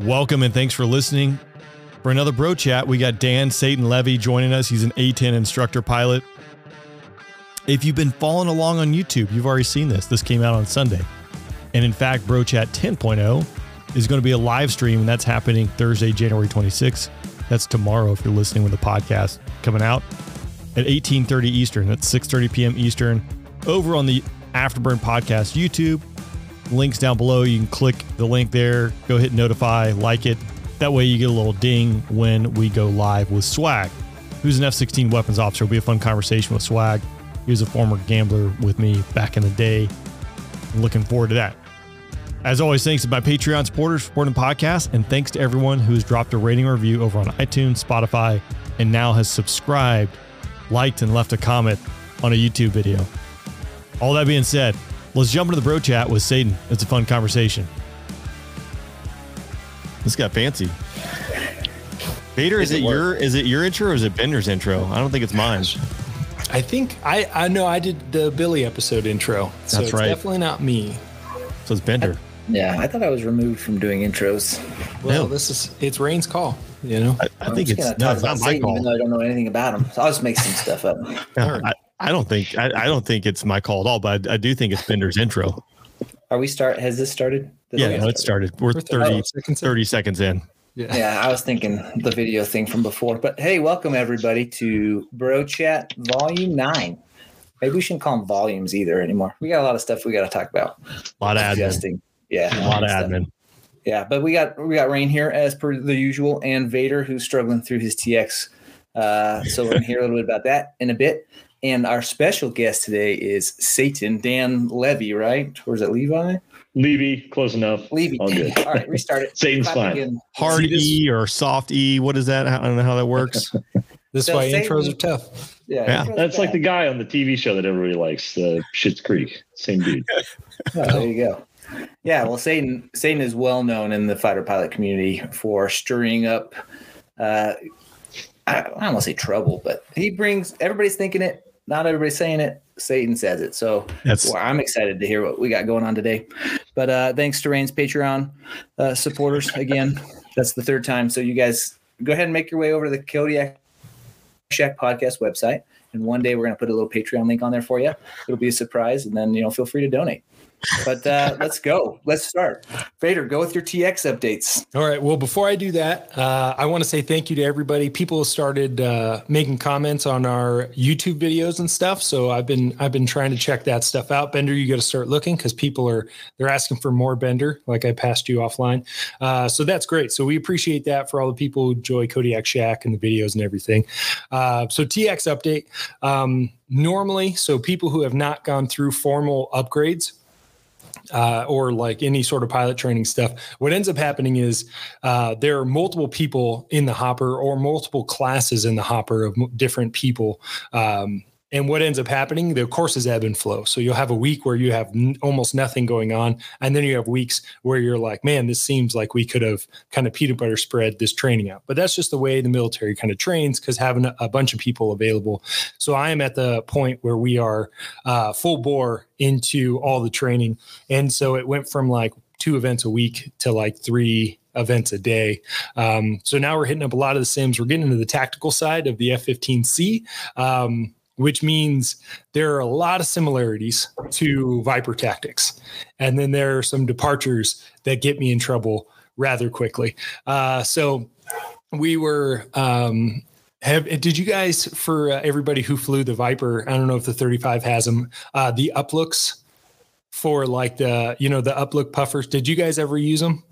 Welcome and thanks for listening. For another Bro Chat, we got Dan Satan Levy joining us. He's an A10 instructor pilot. If you've been following along on YouTube, you've already seen this. This came out on Sunday. And in fact, Bro Chat 10.0 is going to be a live stream, and that's happening Thursday, January 26th. That's tomorrow if you're listening with the podcast coming out at 18:30 Eastern. That's 6:30 p.m. Eastern over on the Afterburn Podcast YouTube. Links down below. You can click the link there. Go hit notify, like it. That way you get a little ding when we go live with Swag, who's an F-16 weapons officer. It'll be a fun conversation with Swag. He was a former gambler with me back in the day. I'm looking forward to that. As always, thanks to my Patreon supporters for supporting the podcast, and thanks to everyone who's dropped a rating or review over on iTunes, Spotify, and now has subscribed, liked, and left a comment on a YouTube video. All that being said, let's jump into the Bro Chat with Satan. It's a fun conversation. This got fancy. Vader, is it your intro or is it Bender's intro? I don't think it's mine. I think I know I did the Billy episode intro. So That's right. It's definitely not me. So it's Bender. I thought I was removed from doing intros. Well, it's Rain's call, you know. I think it's not my call. Even though I don't know anything about him, so I'll just make some stuff up. I don't think it's my call at all, but I do think it's Bender's intro. Are we Has this started? It started. We're 30 seconds in. Yeah, I was thinking the video thing from before. But hey, welcome everybody to Bro Chat Volume 9. Maybe we shouldn't call them volumes either anymore. We got a lot of stuff we got to talk about. A lot of admin. Yeah, a lot of admin. Yeah, but we got Rain here as per the usual, and Vader who's struggling through his TX. So we're gonna hear a little bit about that in a bit. And our special guest today is Satan Dan Levy, right? Or is it Levi? Levy, close enough. Levy. All good. All right, restart it. Satan's fine. Hard E or soft E. What is that? I don't know how that works. This is why intros are tough. Yeah. That's like the guy on the TV show that everybody likes, Schitt's Creek. Same dude. There you go. Yeah, well, Satan is well known in the fighter pilot community for stirring up, I don't want to say trouble, but he brings, everybody's thinking it, not everybody's saying it. Satan says it. So I'm excited to hear what we got going on today. But thanks to Rain's Patreon supporters. Again, that's the third time. So you guys go ahead and make your way over to the Kodiak Shack podcast website. And one day we're going to put a little Patreon link on there for you. It'll be a surprise. And then, feel free to donate. But let's go. Let's start. Vader, go with your TX updates. All right. Well, before I do that, I want to say thank you to everybody. People have started making comments on our YouTube videos and stuff. So I've been trying to check that stuff out. Bender, you got to start looking because they're asking for more Bender, like I passed you offline. So that's great. So we appreciate that for all the people who enjoy Kodiak Shack and the videos and everything. So TX update. Normally, so people who have not gone through formal upgrades, or like any sort of pilot training stuff, what ends up happening is there are multiple people in the hopper or multiple classes in the hopper of different people. And what ends up happening, the courses ebb and flow. So you'll have a week where you have almost nothing going on. And then you have weeks where you're like, man, this seems like we could have kind of peanut butter spread this training out. But that's just the way the military kind of trains, because having a bunch of people available. So I am at the point where we are full bore into all the training. And so it went from like 2 events a week to like 3 events a day. So now we're hitting up a lot of the sims. We're getting into the tactical side of the F-15C, which means there are a lot of similarities to Viper tactics. And then there are some departures that get me in trouble rather quickly. So we were, did you guys, for everybody who flew the Viper, I don't know if the 35 has them, the uplooks for like the uplook puffers. Did you guys ever use them?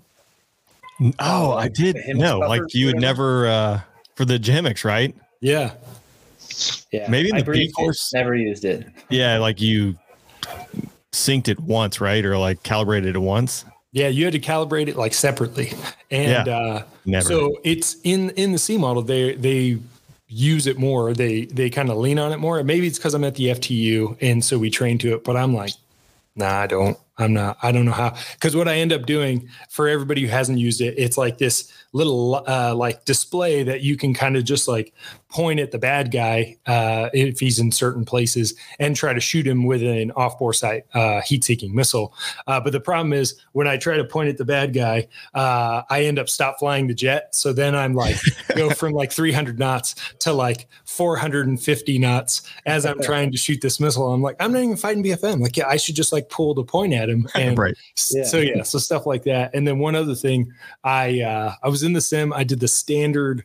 Oh, I did. No, like you would never, for the hammocks, right? Yeah. Yeah, maybe in the B course. Never used it. Yeah, like you synced it once, right? Or like calibrated it once. Yeah, you had to calibrate it like separately. And never. So it's in the C model, they use it more. They kind of lean on it more. Maybe it's because I'm at the FTU and so we train to it, but I'm like, nah, I don't. I don't know how, because what I end up doing for everybody who hasn't used it, it's like this little like display that you can kind of just like point at the bad guy if he's in certain places and try to shoot him with an off-bore sight heat-seeking missile. But the problem is when I try to point at the bad guy, I end up stop flying the jet. So then I'm like go from like 300 knots to like 450 knots as I'm trying to shoot this missile. I'm like, I'm not even fighting BFM. Like, yeah, I should just like pull the point at him. And Right. so stuff like that. And then one other thing, I was in the sim. I did the standard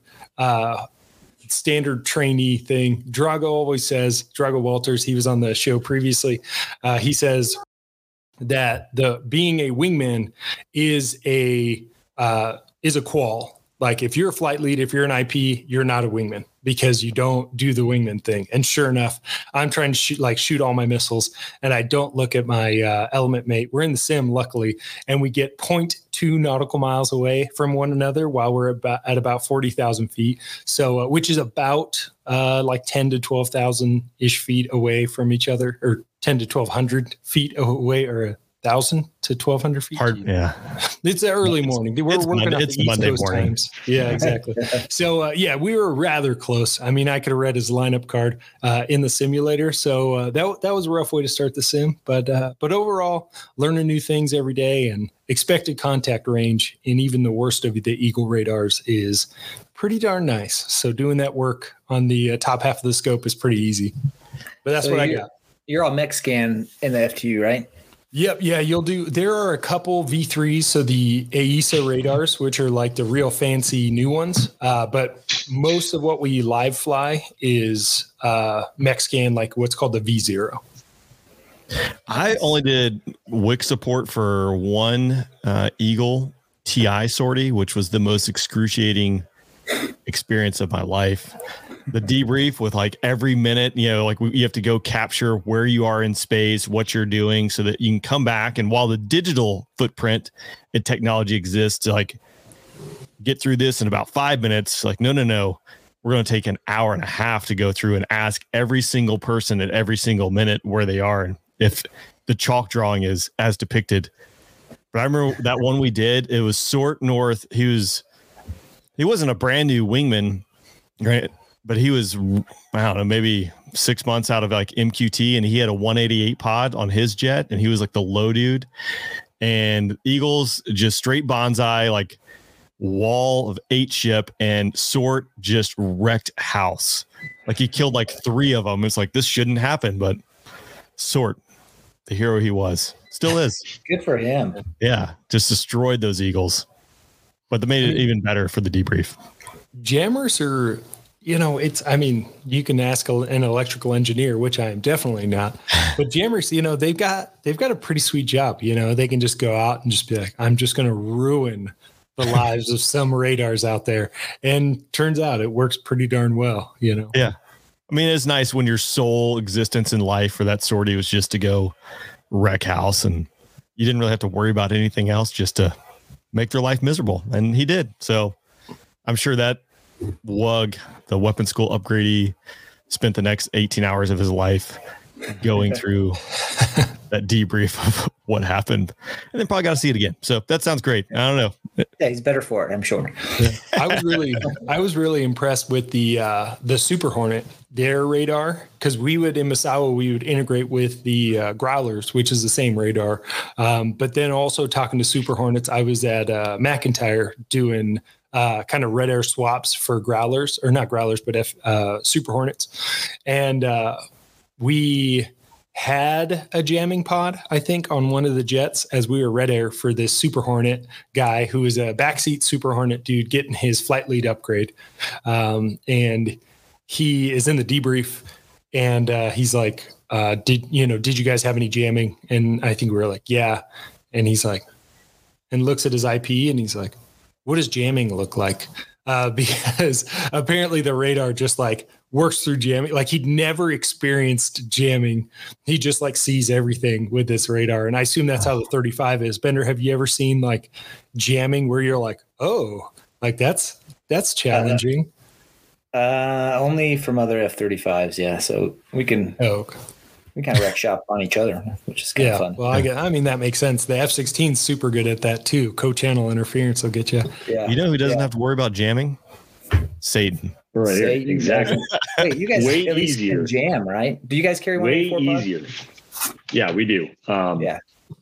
trainee thing. Drago Walters, he was on the show previously. He says that being a wingman is a qual. Like if you're a flight lead, if you're an IP, you're not a wingman because you don't do the wingman thing. And sure enough, I'm trying to shoot all my missiles and I don't look at my element mate. We're in the sim, luckily, and we get 0.2 nautical miles away from one another while we're at about 40,000 feet. So, which is about like 10 to 12,000 ish feet away from each other, or 10 to 1,200 feet away, or 1,000 to 1,200 feet. Hard, yeah. It's the early morning. We're working on the East Coast times. Yeah, exactly. So we were rather close. I mean, I could have read his lineup card in the simulator. So that was a rough way to start the sim. But overall, learning new things every day, and expected contact range in even the worst of the Eagle radars is pretty darn nice. So doing that work on the top half of the scope is pretty easy. But that's what I got. You're all mech scan in the FTU, right? Yep. Yeah, you'll do. There are a couple V3s, so the AESA radars, which are like the real fancy new ones. But most of what we live fly is mech scan, like what's called the V0. I only did WIC support for one Eagle TI sortie, which was the most excruciating experience of my life. The debrief with like every minute, like you have to go capture where you are in space, what you're doing, so that you can come back. And while the digital footprint and technology exists to like get through this in about 5 minutes, like, no. We're going to take an hour and a half to go through and ask every single person at every single minute where they are and if the chalk drawing is as depicted. But I remember that one we did, it was Sort North. He wasn't a brand new wingman, right? But he was, I don't know, maybe 6 months out of like MQT, and he had a 188 pod on his jet, and he was like the low dude. And Eagles just straight bonsai, like wall of 8 ship, and Sort just wrecked house. Like he killed like 3 of them. It's like, this shouldn't happen, but Sort, the hero he was, still is. Good for him. Yeah, just destroyed those Eagles. But they made it even better for the debrief. Jammers are, you can ask an electrical engineer, which I am definitely not. But jammers, they've got a pretty sweet job. They can just go out and just be like, I'm just going to ruin the lives of some radars out there. And turns out it works pretty darn well, Yeah. I mean, it's nice when your sole existence in life for that sortie was just to go wreck house, and you didn't really have to worry about anything else, just to make their life miserable. And he did. So I'm sure that WUG, the weapon school upgradee, spent the next 18 hours of his life going through that debrief of what happened, and then probably got to see it again. So that sounds great. I don't know. Yeah, he's better for it, I'm sure. Yeah. I was really impressed with the Super Hornet, their radar, because in Misawa, we would integrate with the Growlers, which is the same radar. But then also talking to Super Hornets, I was at McIntyre doing kind of red air swaps for Growlers, or not Growlers, but Super Hornets. And we had a jamming pod, I think, on one of the jets as we were red air for this Super Hornet guy who was a backseat Super Hornet dude getting his flight lead upgrade. And he is in the debrief, and he's like, did you guys have any jamming? And I think we were like, yeah. And he's like, and looks at his IP, and he's like, what does jamming look like? Because apparently the radar just like works through jamming. Like he'd never experienced jamming. He just like sees everything with this radar. And I assume that's how the 35 is. Bender, have you ever seen like jamming where you're like, oh, like that's challenging? Only from other F-35s. Yeah. So we can we kind of wreck shop on each other, which is kind of fun. Well, I mean, that makes sense. The F-16 is super good at that too. Co-channel interference will get you. Yeah. You know who doesn't have to worry about jamming? Satan. Right here. Exactly. Wait, you guys way at least easier. can jam, right? Do you guys carry one? Way easier. Yeah, we do. Yeah.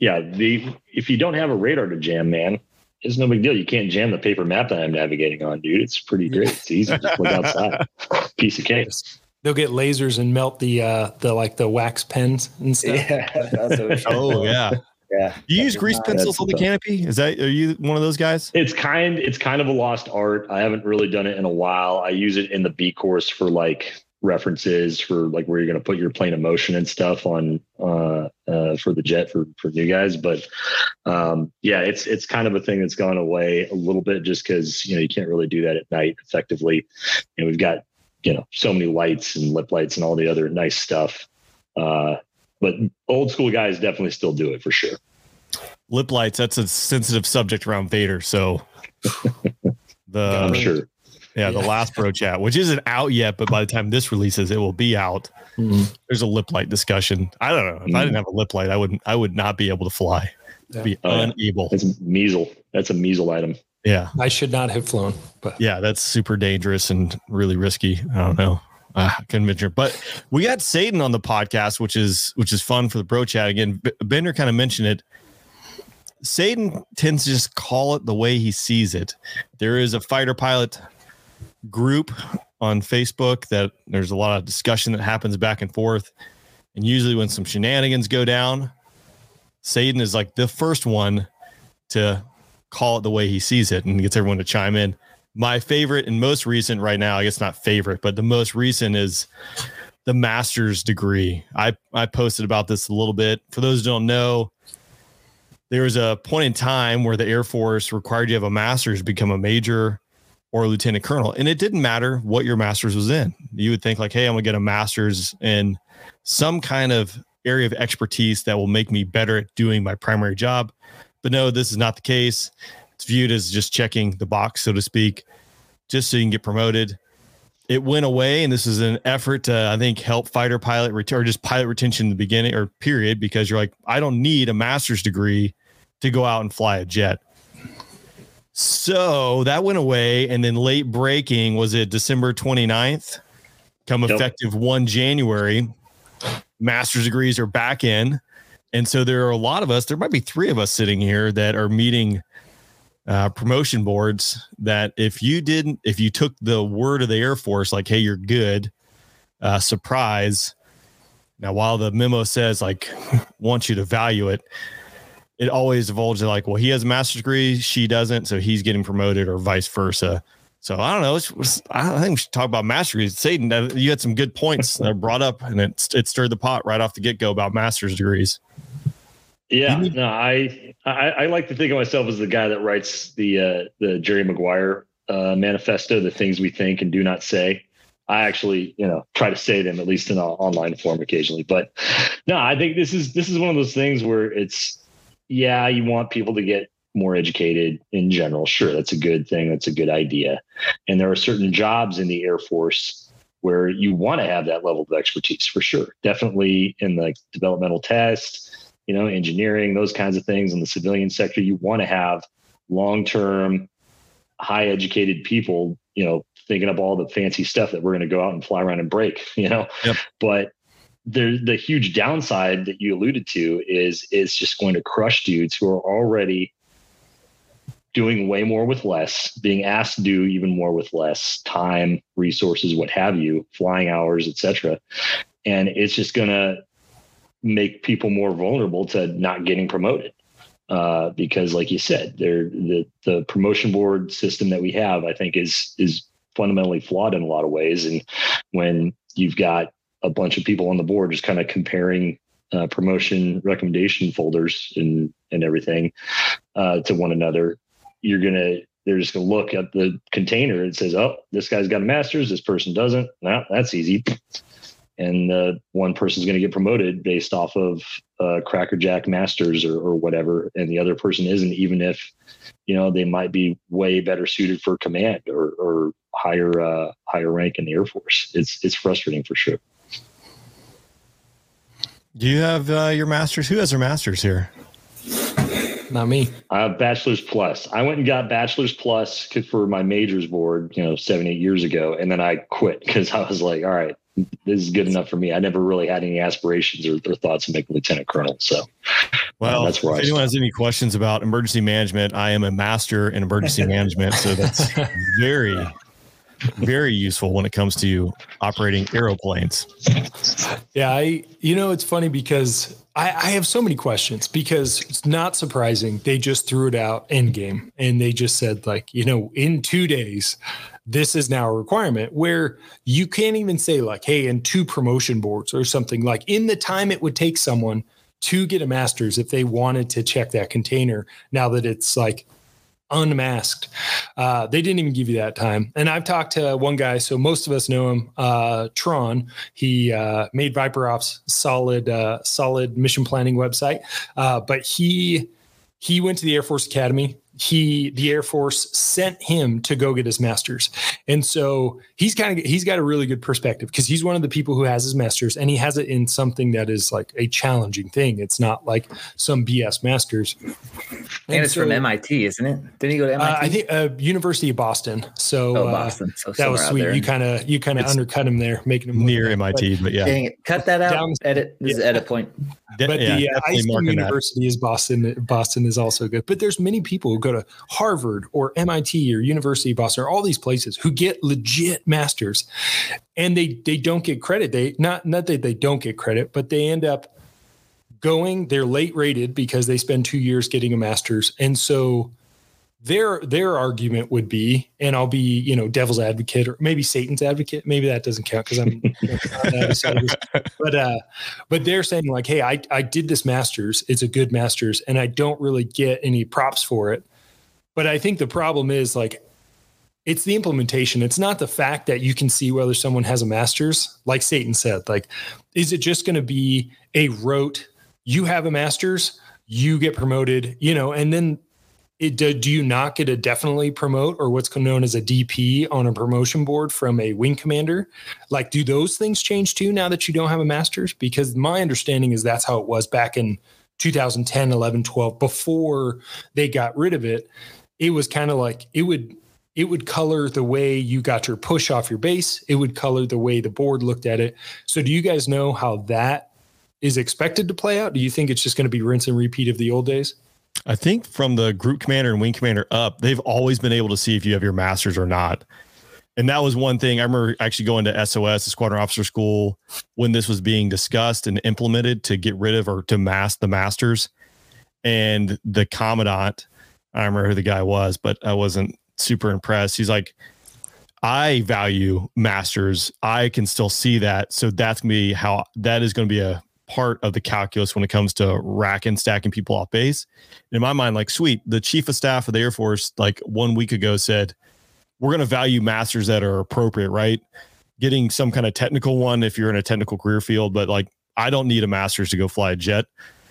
If you don't have a radar to jam, man, it's no big deal. You can't jam the paper map that I'm navigating on, dude. It's pretty great. It's easy. Just look outside. Piece of cake. They'll get lasers and melt the wax pens and stuff. Yeah. Oh yeah. Yeah. Do you use grease pencils on the canopy? Are you one of those guys? It's kind of a lost art. I haven't really done it in a while. I use it in the B course for like references for like where you're going to put your plane of motion and stuff on for the jet for new guys. But it's kind of a thing that's gone away a little bit just because, you can't really do that at night effectively. And we've got, so many lights and lip lights and all the other nice stuff. But old school guys definitely still do it for sure. Lip lights, that's a sensitive subject around Vader. So I'm sure. Yeah, the last bro chat, which isn't out yet, but by the time this releases, it will be out. There's a lip light discussion. I don't know. If I didn't have a lip light, I would not be able to fly. Be unable. That's a measle. That's a measle item. Yeah. I should not have flown, but yeah, that's super dangerous and really risky. I don't know. I couldn't mention it. But we got Satan on the podcast, which is fun for the bro chat. Again, Bender kind of mentioned it. Satan tends to just call it the way he sees it. There is a fighter pilot group on Facebook that there's a lot of discussion that happens back and forth. And usually when some shenanigans go down, Satan is like the first one to call it the way he sees it and gets everyone to chime in. My favorite and most recent right now, I guess not favorite, but the most recent is the master's degree. I posted about this a little bit. For those who don't know, there was a point in time where the Air Force required you to have a master's to become a major or a lieutenant colonel. And it didn't matter what your master's was in. You would think like, hey, I'm gonna get a master's in some kind of area of expertise that will make me better at doing my primary job. But no, this is not the case. It's viewed as just checking the box, so to speak, just so you can get promoted. It went away, and this is an effort to, I think, help fighter pilot or just pilot retention in the beginning or period, because you're like, I don't need a master's degree to go out and fly a jet. So that went away, and then late breaking, was it December 29th? Come effective 1 January, master's degrees are back in. And so there are a lot of us, there might be 3 of us sitting here that are meeting promotion boards that if you took the word of the Air Force, like, hey, you're good, surprise. Now, while the memo says like, want you to value it, it always divulges like, well, he has a master's degree, she doesn't, so he's getting promoted or vice versa. So I don't know. I think we should talk about master's degrees. Satan, you had some good points that are brought up, and it stirred the pot right off the get-go about master's degrees. Yeah, no, I like to think of myself as the guy that writes the Jerry Maguire manifesto, the things we think and do not say. I actually, try to say them at least in an online form occasionally. But no, I think this is one of those things where it's, you want people to get more educated in general. Sure, that's a good thing. That's a good idea. And there are certain jobs in the Air Force where you want to have that level of expertise for sure. Definitely in the developmental test, engineering, those kinds of things in the civilian sector, you want to have long-term, high educated people, thinking up all the fancy stuff that we're going to go out and fly around and break, Yep. But the huge downside that you alluded to is it's just going to crush dudes who are already doing way more with less, being asked to do even more with less time, resources, what have you, flying hours, etc. And it's just going to make people more vulnerable to not getting promoted. Because like you said, the promotion board system that we have, I think is fundamentally flawed in a lot of ways. And when you've got a bunch of people on the board just kind of comparing promotion recommendation folders and everything to one another, they're just going to look at the container and says, oh, this guy's got a master's, this person doesn't. No, that's easy. And one person's going to get promoted based off of crackerjack masters or whatever, and the other person isn't, even if they might be way better suited for command or higher rank in the Air Force. It's frustrating for sure. Do you have your masters? Who has their masters here? Not me. Bachelor's Plus. I went and got Bachelor's Plus for my majors board, 7-8 years ago. And then I quit because I was like, all right, this is good enough for me. I never really had any aspirations or thoughts of making lieutenant colonel. So, well, that's where if anyone has any questions about emergency management, I am a master in emergency management. So that's very, very useful when it comes to operating airplanes. Yeah. It's funny because I have so many questions because it's not surprising. They just threw it out end game and they just said like, in 2 days, this is now a requirement where you can't even say like, hey, in 2 promotion boards or something, like in the time it would take someone to get a master's if they wanted to check that container now that it's like unmasked. They didn't even give you that time. And I've talked to one guy, so most of us know him, Tron. He made Viper Ops solid mission planning website. But he went to the Air Force Academy. The Air Force sent him to go get his master's. And so he's got a really good perspective because he's one of the people who has his master's and he has it in something that is like a challenging thing. It's not like some BS master's. And it's from MIT, isn't it? Didn't he go to MIT? I think University of Boston. So, Boston. So that was sweet. You kind of undercut him there, making him near MIT, but yeah. Dang it. Cut that out. Edit. This is edit point. But the ISTEM University is Boston. Boston is also good. But there's many people who go to Harvard or MIT or University of Boston or all these places who get legit masters, and they don't get credit. They not that they don't get credit, but they end up going. They're late rated because they spend 2 years getting a master's, and so their argument would be, and I'll be devil's advocate or maybe Satan's advocate. Maybe that doesn't count because I'm but they're saying like, hey, I did this master's. It's a good master's, and I don't really get any props for it. But I think the problem is like, it's the implementation. It's not the fact that you can see whether someone has a master's. Like Satan said, like, is it just going to be a rote? You have a master's, you get promoted, and then do you not get a definitely promote or what's known as a DP on a promotion board from a wing commander? Like, do those things change too now that you don't have a master's? Because my understanding is that's how it was back in 2010, 11, 12, before they got rid of it. It was kind of like it would color the way you got your push off your base. It would color the way the board looked at it. So do you guys know how that is expected to play out? Do you think it's just going to be rinse and repeat of the old days? I think from the group commander and wing commander up, they've always been able to see if you have your masters or not. And that was one thing I remember actually going to SOS, the Squadron Officer School, when this was being discussed and implemented to get rid of or to mask the masters. And the commandant, I don't remember who the guy was, but I wasn't super impressed. He's like, I value masters. I can still see that. So that's going to be how that is going to be a part of the calculus when it comes to racking, stacking people off base. In my mind, like, sweet, the chief of staff of the Air Force, like 1 week ago said, we're going to value masters that are appropriate, right? Getting some kind of technical one if you're in a technical career field, but like, I don't need a master's to go fly a jet.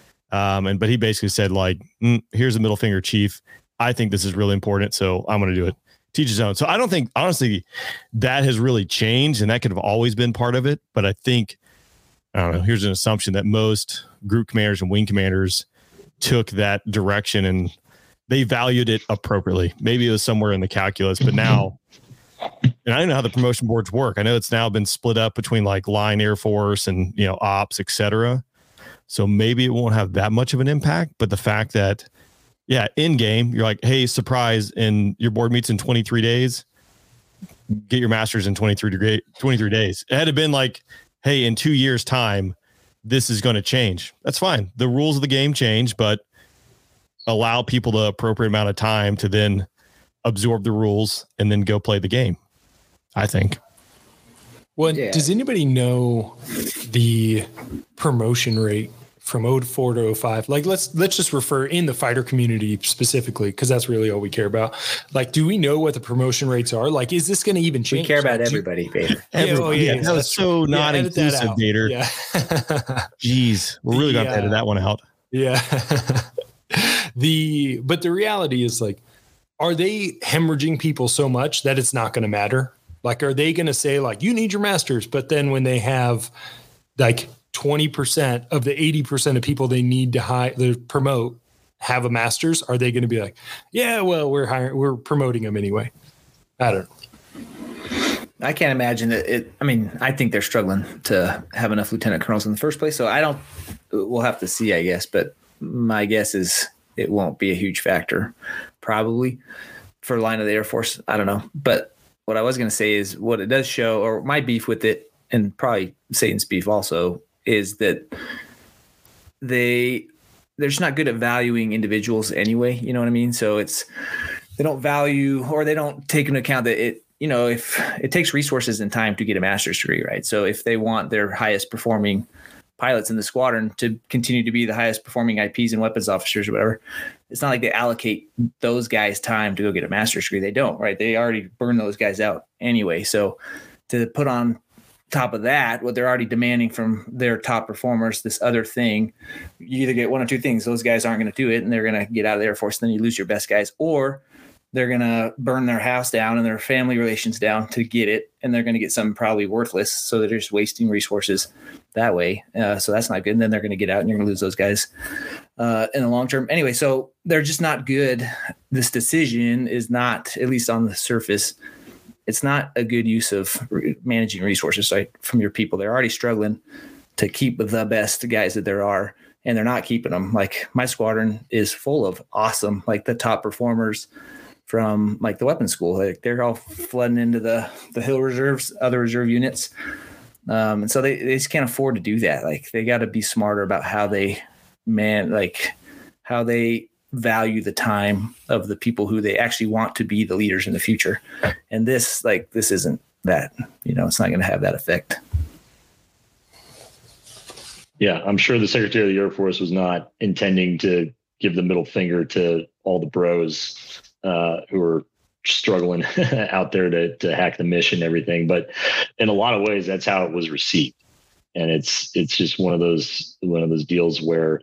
But he basically said like, here's a middle finger, chief. I think this is really important, so I'm going to do it. Teach his own. So I don't think, honestly, that has really changed, and that could have always been part of it. But I think, I don't know, here's an assumption that most group commanders and wing commanders took that direction and they valued it appropriately. Maybe it was somewhere in the calculus, but now, and I don't know how the promotion boards work. I know it's now been split up between like line Air Force and, ops, et cetera. So maybe it won't have that much of an impact, but the fact that, yeah, in game, you're like, hey, surprise, and your board meets in 23 days, get your masters in 23 days. It had to been like, hey, in 2 years' time, this is going to change. That's fine. The rules of the game change, but allow people the appropriate amount of time to then absorb the rules and then go play the game, I think. Well, yeah. Does anybody know the promotion rate from 04 to 05? Like, let's just refer in the fighter community specifically, because that's really all we care about. Like, do we know what the promotion rates are? Like, is this going to even change? We care about everybody, Vader. Yeah, that was so not inclusive, Vader. Yeah. Jeez, we're really going to edit that one out. Yeah. But the reality is, like, are they hemorrhaging people so much that it's not going to matter? Like, are they going to say, like, you need your masters, but then when they have like 20% of the 80% of people they need to promote have a master's? Are they going to be like, yeah, well, we're promoting them anyway? I don't know. I can't imagine that I think they're struggling to have enough lieutenant colonels in the first place. So we'll have to see, I guess. But my guess is it won't be a huge factor, probably, for line of the Air Force. I don't know. But what I was going to say is what it does show, or my beef with it, and probably Satan's beef also, is that they're just not good at valuing individuals anyway. You know what I mean? So they don't value, or they don't take into account that if it takes resources and time to get a master's degree, right? So if they want their highest performing pilots in the squadron to continue to be the highest performing IPs and weapons officers or whatever, it's not like they allocate those guys time to go get a master's degree. They don't, right? They already burn those guys out anyway. So to put on top of that, what they're already demanding from their top performers, this other thing, you either get one or two things. Those guys aren't going to do it and they're going to get out of the Air Force. Then you lose your best guys, or they're going to burn their house down and their family relations down to get it. And they're going to get something probably worthless. So they're just wasting resources that way. So that's not good. And then they're going to get out and you're going to lose those guys in the long term. Anyway, so they're just not good. This decision is not, at least on the surface, it's not a good use of managing resources, right, from your people. They're already struggling to keep the best guys that there are, and they're not keeping them. Like my squadron is full of awesome, like the top performers from like the weapons school. Like they're all flooding into the Hill Reserves, other reserve units. And so they just can't afford to do that. Like they got to be smarter about how they value the time of the people who they actually want to be the leaders in the future. And this isn't that, it's not going to have that effect. Yeah. I'm sure the Secretary of the Air Force was not intending to give the middle finger to all the bros who are struggling out there to hack the mission and everything. But in a lot of ways, that's how it was received. And it's just one of those deals where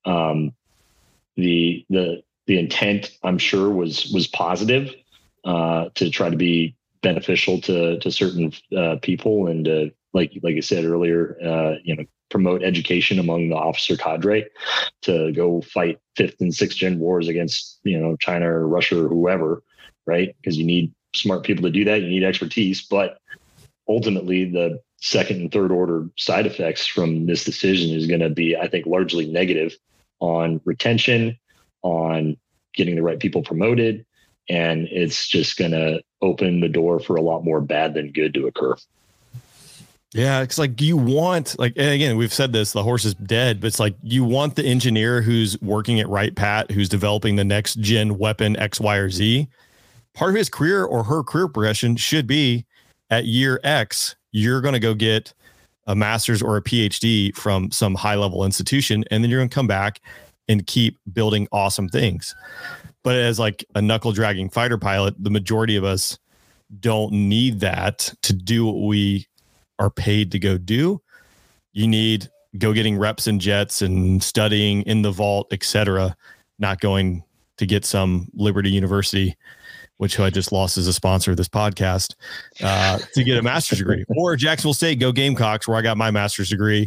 the intent, I'm sure, was positive to try to be beneficial to certain people and like I said earlier, promote education among the officer cadre to go fight 5th and 6th gen wars against China or Russia or whoever, right? Because you need smart people to do that. You need expertise, but ultimately the second and third order side effects from this decision is going to be, I think, largely negative on retention, on getting the right people promoted, and it's just going to open the door for a lot more bad than good to occur. Yeah, it's like you want, and again, we've said this, the horse is dead, but it's like you want the engineer who's working at Wright-Patt, who's developing the next gen weapon X, Y, or Z. Part of his career or her career progression should be at year X, you're going to go get a master's or a PhD from some high level institution, and then you're going to come back and keep building awesome things. But as like a knuckle dragging fighter pilot, the majority of us don't need that to do what we are paid to go do. You need go getting reps in jets and studying in the vault, etc., not going to get some Liberty University, which I just lost as a sponsor of this podcast, to get a master's degree, or Jacksonville State, go Gamecocks, where I got my master's degree.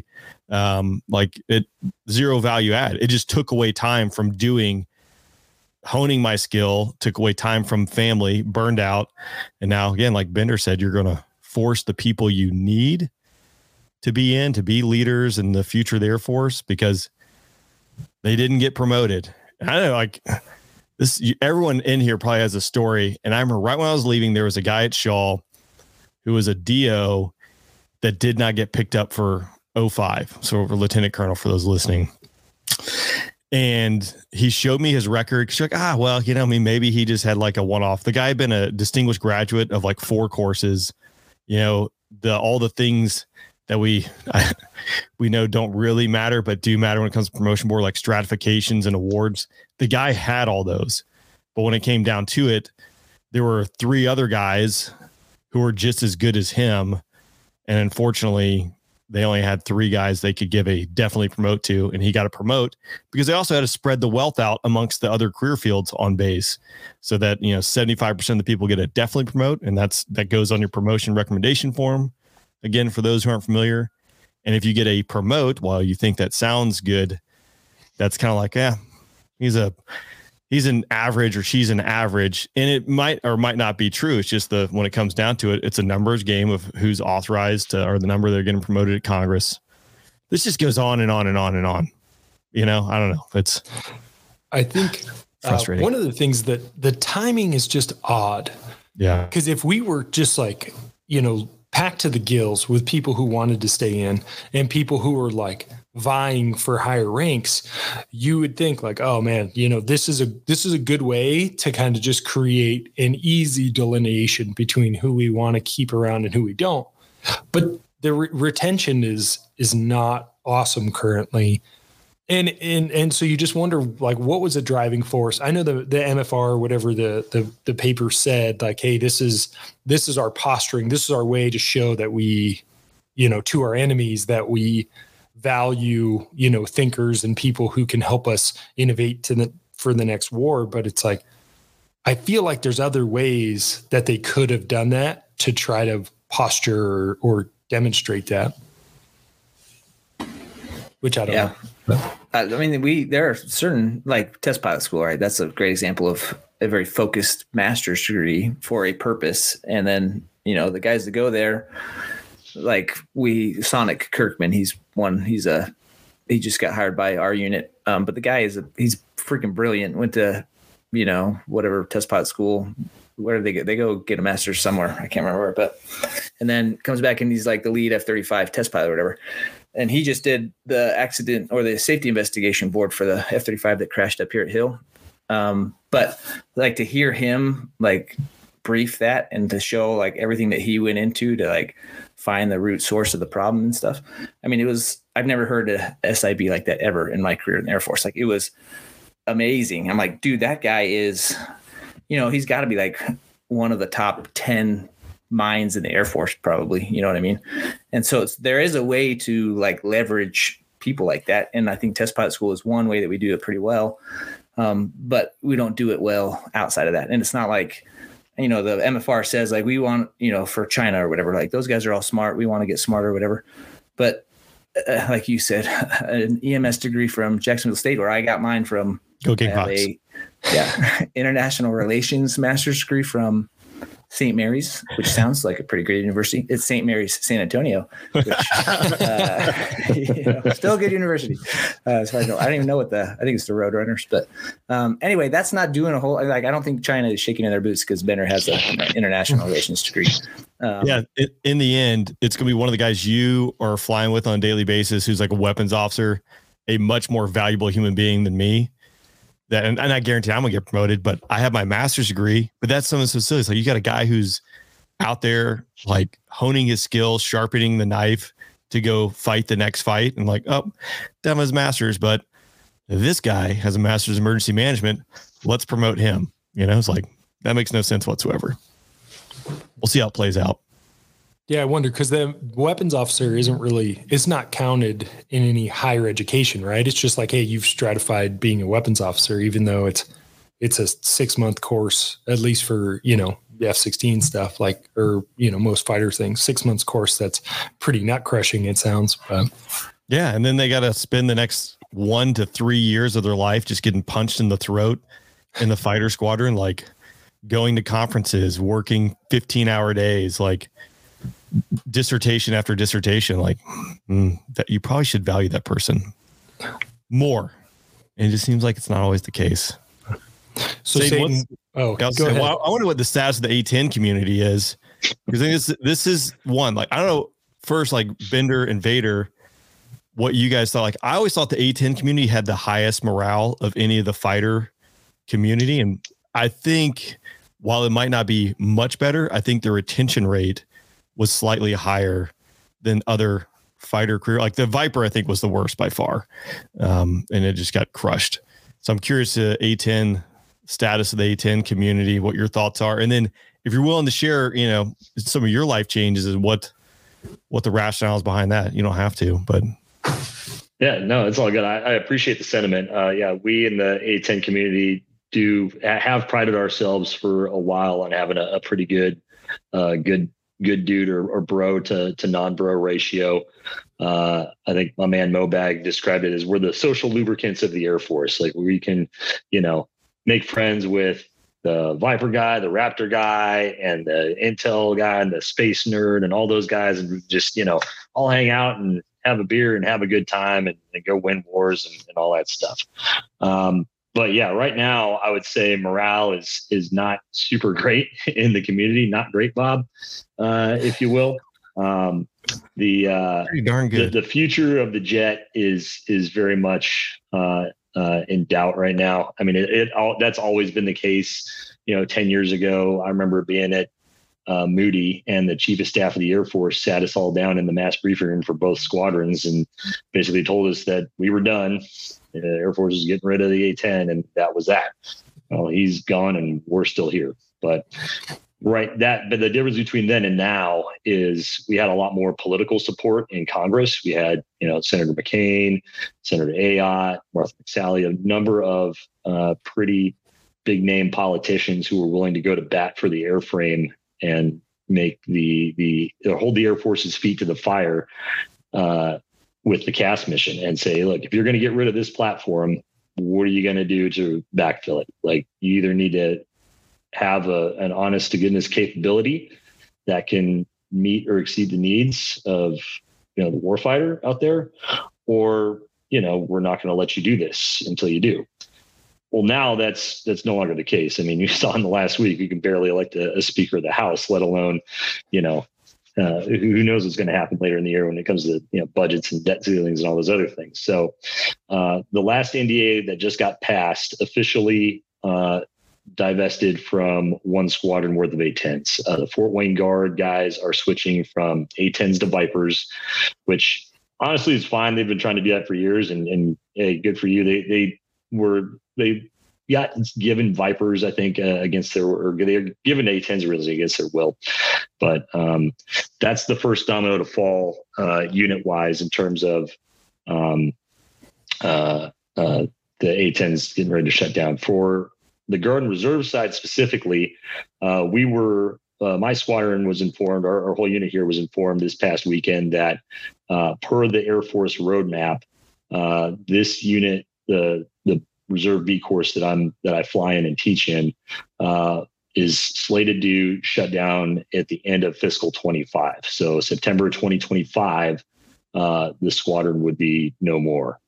Zero value add. It just took away time from honing my skill, took away time from family, burned out. And now again, like Bender said, you're going to force the people you need to be leaders in the future of the Air Force because they didn't get promoted. I don't know, like this, everyone in here probably has a story. And I remember right when I was leaving, there was a guy at Shaw who was a DO that did not get picked up for 05. So over lieutenant colonel for those listening. And he showed me his record. She's like, maybe he just had like a one-off. The guy had been a distinguished graduate of like 4 courses, all the things that we know don't really matter, but do matter when it comes to promotion board, like stratifications and awards. The guy had all those, but when it came down to it, there were 3 other guys who were just as good as him. And unfortunately, they only had 3 guys they could give a definitely promote to, and he got a promote because they also had to spread the wealth out amongst the other career fields on base so that, 75% of the people get a definitely promote. And that goes on your promotion recommendation form. Again, for those who aren't familiar, And if you get a promote while you think that sounds good, that's kind of like, he's an average or she's an average. And it might or might not be true. It's just when it comes down to it, it's a numbers game of who's authorized or the number they're getting promoted at Congress. This just goes on and on and on and on. I don't know. I think frustrating. One of the things that the timing is just odd. Yeah. Because if we were just like, packed to the gills with people who wanted to stay in and people who were like vying for higher ranks, you would think like, oh man, this is a good way to kind of just create an easy delineation between who we want to keep around and who we don't. But the retention is not awesome currently. And so you just wonder, like, what was the driving force? I know the MFR or whatever the paper said, like, hey, this is our posturing. This is our way to show that we, to our enemies, that we value, thinkers and people who can help us innovate for the next war. But it's like, I feel like there's other ways that they could have done that to try to posture or demonstrate that. Which I don't know. I mean, there are certain, like test pilot school, right? That's a great example of a very focused master's degree for a purpose. And then, the guys that go there, like Sonic Kirkman, he just got hired by our unit. But the guy he's freaking brilliant. Went to, whatever test pilot school. Where do they go? They go get a master's somewhere. I can't remember where, and then comes back and he's like the lead F-35 test pilot or whatever. And he just did the accident or the safety investigation board for the F-35 that crashed up here at Hill. But like to hear him like brief that and to show like everything that he went into to like find the root source of the problem and stuff. I mean, I've never heard a SIB like that ever in my career in the Air Force. Like it was amazing. I'm like, dude, that guy is, he's got to be like one of the top 10 minds in the Air Force, probably, you know what I mean? And so there is a way to like leverage people like that. And I think test pilot school is one way that we do it pretty well. But we don't do it well outside of that. And it's not like, the MFR says like, we want, for China or whatever, like those guys are all smart. We want to get smarter or whatever. But like you said, an EMS degree from Jacksonville State, where I got mine from, Go Gamecocks. International Relations master's degree from St. Mary's, which sounds like a pretty great university. It's St. Mary's, San Antonio, which, still a good university. As far as I know, I don't even know I think it's the Roadrunners. But anyway, that's not doing a whole, like, I don't think China is shaking in their boots because Benner has an international relations degree. In the end, it's going to be one of the guys you are flying with on a daily basis who's like a weapons officer, a much more valuable human being than me. And I guarantee I'm gonna get promoted, but I have my master's degree. But that's something so silly. It's like you got a guy who's out there like honing his skills, sharpening the knife to go fight the next fight, and like, oh, done his master's, but this guy has a master's in emergency management. Let's promote him. It's like that makes no sense whatsoever. We'll see how it plays out. Yeah, I wonder, because the weapons officer it's not counted in any higher education, right? It's just like, hey, you've stratified being a weapons officer, even though it's a 6-month course, at least for, the F-16 stuff, like, or, most fighter things, 6 months course. That's pretty nut crushing, it sounds. But yeah. And then they got to spend the next 1 to 3 years of their life just getting punched in the throat in the fighter squadron, like going to conferences, working 15-hour days, like dissertation after dissertation, like that you probably should value that person more. And it just seems like it's not always the case. So Satan, go ahead. Well, I wonder what the status of the A-10 community is, because I think this is one, like, I don't know, first, like Bender and Vader, what you guys thought. Like, I always thought the A-10 community had the highest morale of any of the fighter community. And I think while it might not be much better, I think the retention rate was slightly higher than other fighter career. Like the Viper, I think, was the worst by far. And it just got crushed. So I'm curious to A-10 status of the A-10 community, what your thoughts are. And then if you're willing to share, some of your life changes and what the rationale is behind that. You don't have to, but. Yeah, no, it's all good. I appreciate the sentiment. We in the A-10 community have prided ourselves for a while on having a pretty good good dude or bro to non-bro ratio. I think my man Mobag described it as we're the social lubricants of the Air Force. Like we can, make friends with the Viper guy, the Raptor guy, and the Intel guy, and the space nerd, and all those guys, and just all hang out and have a beer and have a good time and go win wars and all that stuff. But yeah, right now I would say morale is not super great in the community. Not great, Bob, if you will. Pretty darn good. The future of the jet is very much in doubt right now. I mean, that's always been the case. 10 years ago, I remember being at Moody, and the chief of staff of the Air Force sat us all down in the mass briefing room for both squadrons and basically told us that we were done. The Air Force is getting rid of the A-10, and that was that. Well, he's gone, and we're still here. But the difference between then and now is we had a lot more political support in Congress. We had, Senator McCain, Senator Ayotte, Martha McSally, a number of pretty big name politicians who were willing to go to bat for the airframe and make hold the Air Force's feet to the fire with the CAS mission and say, look, if you're going to get rid of this platform, what are you going to do to backfill it? Like, you either need to have an honest to goodness capability that can meet or exceed the needs of the warfighter out there, or we're not going to let you do this until you do. Well, now that's no longer the case. I mean, you saw in the last week, you can barely elect a Speaker of the House, let alone, who knows what's going to happen later in the year when it comes to budgets and debt ceilings and all those other things. So the last NDA that just got passed officially divested from one squadron worth of A-10s. The Fort Wayne Guard guys are switching from A-10s to Vipers, which honestly is fine. They've been trying to do that for years, and hey, good for you. They got given Vipers, I think, against they were given A-10s really against their will. But that's the first domino to fall unit wise in terms of the A-10s getting ready to shut down. For the Guard and Reserve side specifically, my squadron was informed, our whole unit here was informed this past weekend that per the Air Force roadmap, this unit, the Reserve B course that I fly in and teach in, is slated to shut down at the end of fiscal 25. So September 2025, the squadron would be no more.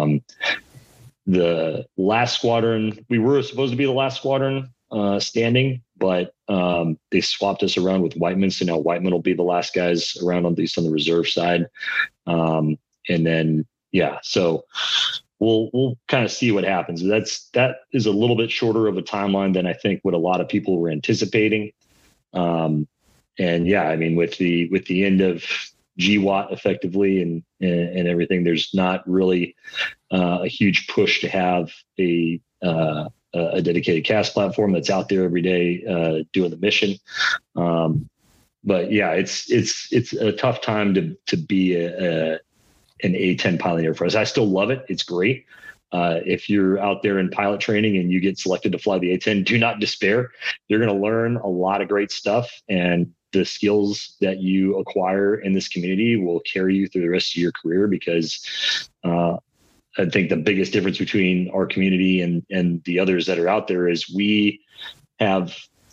The last squadron, we were supposed to be the last squadron standing, but they swapped us around with Whiteman. So now Whiteman will be the last guys around, at least on the reserve side. And then, so we'll kind of see what happens. That is a little bit shorter of a timeline than I think what a lot of people were anticipating. I mean, with the end of GWAT effectively and everything, there's not really a huge push to have a dedicated CAS platform that's out there every day doing the mission. But yeah, it's a tough time to be an A-10 pilot in the Air Force. I still love it. It's great. If you're out there in pilot training and you get selected to fly the A-10, do not despair. You're going to learn a lot of great stuff, and the skills that you acquire in this community will carry you through the rest of your career, because I think the biggest difference between our community and the others that are out there is we have,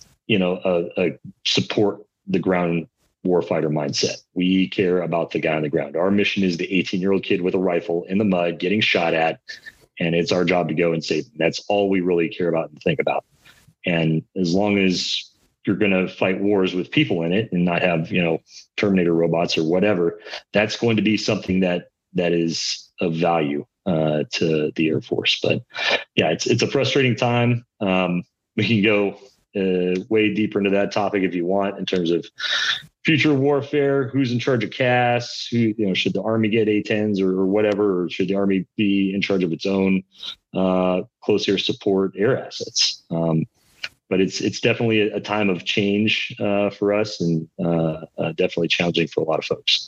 a support the ground warfighter mindset. We care about the guy on the ground. Our mission is the 18-year-old kid with a rifle in the mud getting shot at, and it's our job to go and save him. That's all we really care about and think about. And as long as you're going to fight wars with people in it and not have, Terminator robots or whatever, that's going to be something that is of value to the Air Force. But yeah, it's a frustrating time. We can go way deeper into that topic if you want, in terms of future warfare, who's in charge of CAS, who, should the Army get A-10s or whatever, or should the Army be in charge of its own close air support air assets? But it's definitely a time of change for us, and definitely challenging for a lot of folks.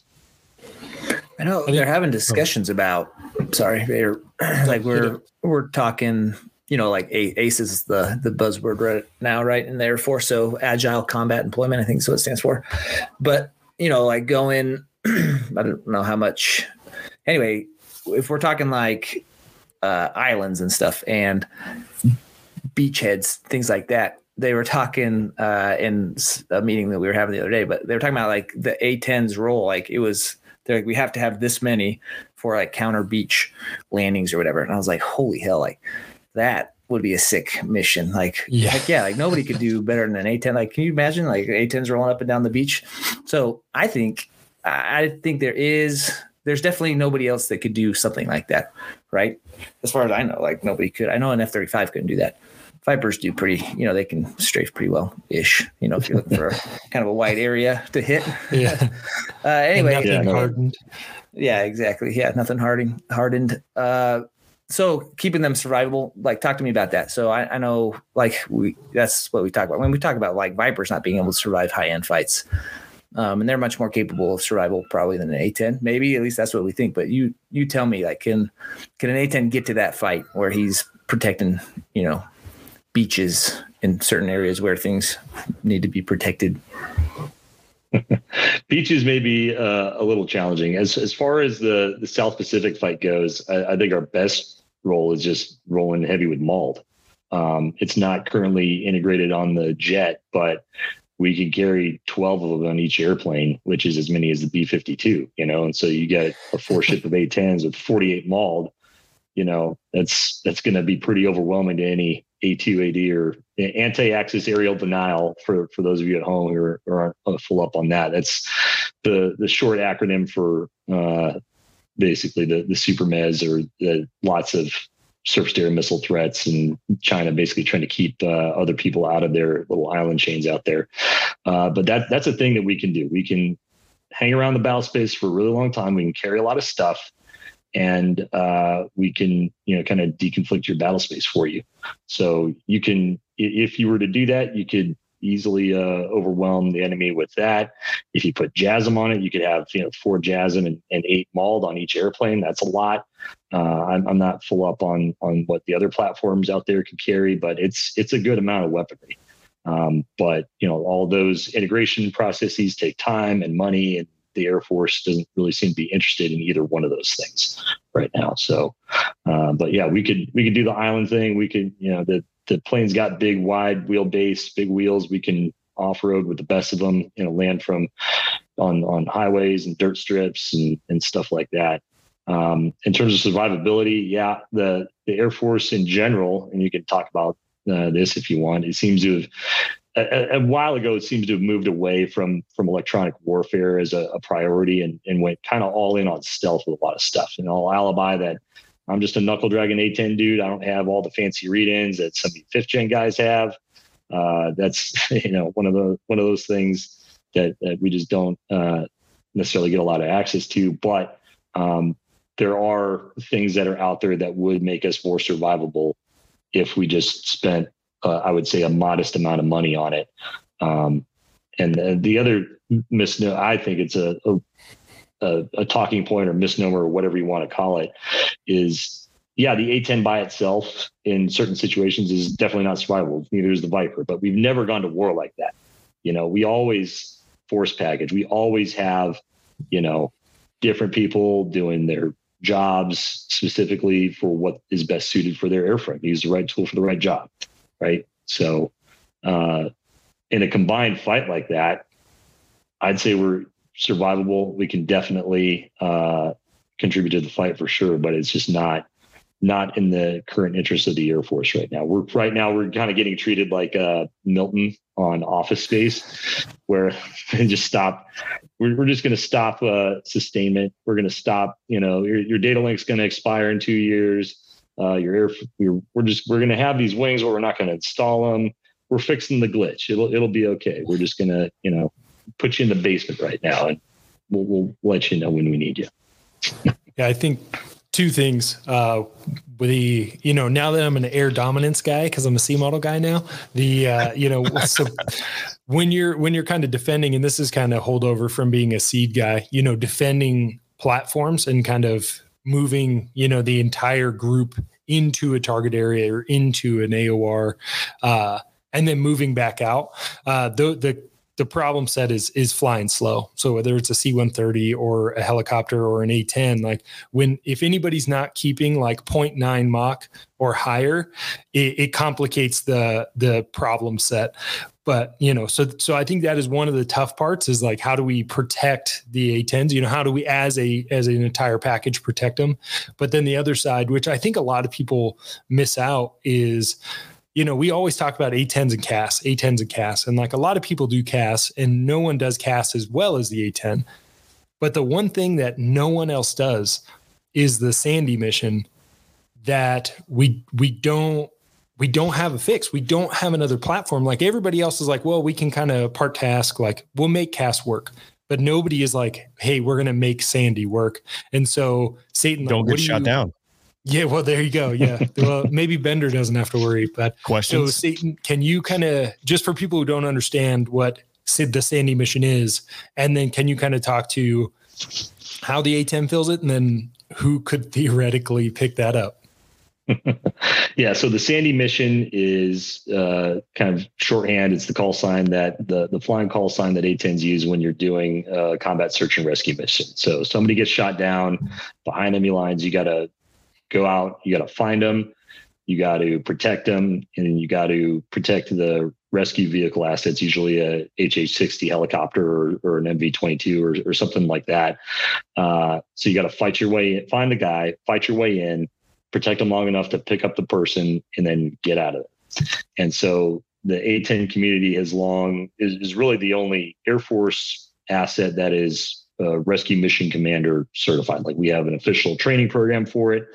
I know they're having discussions about. Sorry, we're talking like ACE is the buzzword right now, right, in the Air Force. So Agile Combat Employment, I think is what it stands for. But, like going, I don't know how much. Anyway, if we're talking like islands and stuff and beachheads, things like that, they were talking in a meeting that we were having the other day, but they were talking about like the A-10's role. Like they're like, we have to have this many for like counter beach landings or whatever. And I was like, holy hell, like that would be a sick mission. Like, like nobody could do better than an A-10. Like, can you imagine like A-10s rolling up and down the beach? So I think there's definitely nobody else that could do something like that. Right. As far as I know, like nobody could. I know an F-35 couldn't do that. Vipers do pretty, they can strafe pretty well-ish, if you're looking for kind of a wide area to hit. Yeah. Anyway. Nothing hardened. Yeah, exactly. Yeah, nothing hardened. So keeping them survivable, like talk to me about that. So I know like that's what we talk about when we talk about like Vipers not being able to survive high-end fights. And they're much more capable of survival probably than an A-10. Maybe at least that's what we think. But you tell me, like, can an A-10 get to that fight where he's protecting, beaches in certain areas where things need to be protected? Beaches may be a little challenging. As far as the South Pacific fight goes, I think our best role is just rolling heavy with MALD. It's not currently integrated on the jet, but we can carry 12 of them on each airplane, which is as many as the B-52, and so you get a 4-ship of A-10s with 48 MALD, that's going to be pretty overwhelming to any A2AD or anti-axis aerial denial for those of you at home who aren't full up on that. That's the short acronym for basically the SuperMes, or the lots of surface-to-air missile threats, and China basically trying to keep other people out of their little island chains out there. But that's a thing that we can do. We can hang around the battle space for a really long time. We can carry a lot of stuff, and we can, kind of deconflict your battle space for you. So you can, if you were to do that, you could easily overwhelm the enemy with that. If you put JASM on it, you could have 4 JASM and 8 MALD on each airplane. That's a lot. I'm not full up on what the other platforms out there can carry, but it's a good amount of weaponry. But all those integration processes take time and money, and the Air Force doesn't really seem to be interested in either one of those things right now. So, but yeah, we could do the island thing. We could, the plane's got big, wide wheelbase, big wheels. We can off-road with the best of them, land from on highways and dirt strips and stuff like that. In terms of survivability, yeah, the Air Force in general, and you can talk about this if you want, it seems to have, a while ago, it seems to have moved away from electronic warfare as a priority and went kind of all in on stealth with a lot of stuff. And I'll alibi that I'm just a knuckle dragging A-10 dude. I don't have all the fancy read-ins that some of the 5th gen guys have. That's one of those things that we just don't necessarily get a lot of access to. But there are things that are out there that would make us more survivable if we just spent, I would say, a modest amount of money on it. And the other misnomer, I think it's a talking point or misnomer or whatever you want to call it, is, yeah, the A-10 by itself in certain situations is definitely not survivable. Neither is the Viper, but we've never gone to war like that. We always force package. We always have, different people doing their jobs specifically for what is best suited for their airframe. Use the right tool for the right job. Right. So in a combined fight like that, I'd say we're survivable. We can definitely contribute to the fight for sure, but it's just not in the current interest of the Air Force right now. We're kind of getting treated like Milton on Office Space, where they just stop. We're just going to stop sustainment. We're going to stop. Your data link's going to expire in 2 years. We're going to have these wings where we're not going to install them. We're fixing the glitch. It'll be okay. We're just going to, put you in the basement right now, and we'll let you know when we need you. Yeah, I think 2 things. Now that I'm an air dominance guy, because I'm a C model guy now, so when you're kind of defending, and this is kind of holdover from being a seed guy, defending platforms and kind of moving, the entire group into a target area or into an AOR, and then moving back out. The problem set is flying slow. So whether it's a C-130 or a helicopter or an A-10, like if anybody's not keeping like 0.9 Mach or higher, it complicates the problem set. But, so I think that is one of the tough parts is like, how do we protect the A-10s? How do we, as an entire package, protect them? But then the other side, which I think a lot of people miss out, is, we always talk about A-10s and CAS. And like a lot of people do CAS, and no one does CAS as well as the A-10. But the one thing that no one else does is the Sandy mission that we don't have a fix. We don't have another platform. Like everybody else is like, well, we can kind of part task, like we'll make CAS work, but nobody is like, hey, we're going to make Sandy work. And so Satan, don't get shot down. Yeah. Well, there you go. Yeah. Well, maybe Bender doesn't have to worry, but questions. So Satan, can you kind of, just for people who don't understand what the Sandy mission is, and then can you kind of talk to how the A-10 fills it, and then who could theoretically pick that up? Yeah. So the Sandy mission is kind of shorthand. It's the call sign that the flying call sign that A-10s use when you're doing a combat search and rescue mission. So somebody gets shot down behind enemy lines. You got to go out, you got to find them, you got to protect them, and you got to protect the rescue vehicle assets, usually a HH-60 helicopter or an MV-22 or something like that. So you got to fight your way in, find the guy, fight your way in, protect them long enough to pick up the person, and then get out of it. And so the A-10 community is really the only Air Force asset that is rescue mission commander certified. Like we have an official training program for it.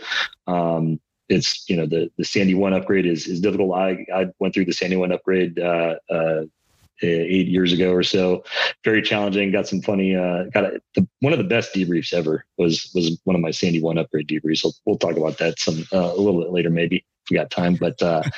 It's, the Sandy 1 upgrade is difficult. I went through the Sandy 1 upgrade 8 years ago or so. Very challenging. Got some funny, one of the best debriefs ever was one of my Sandy 1 upgrade debriefs. So we'll talk about that a little bit later, maybe if we got time, but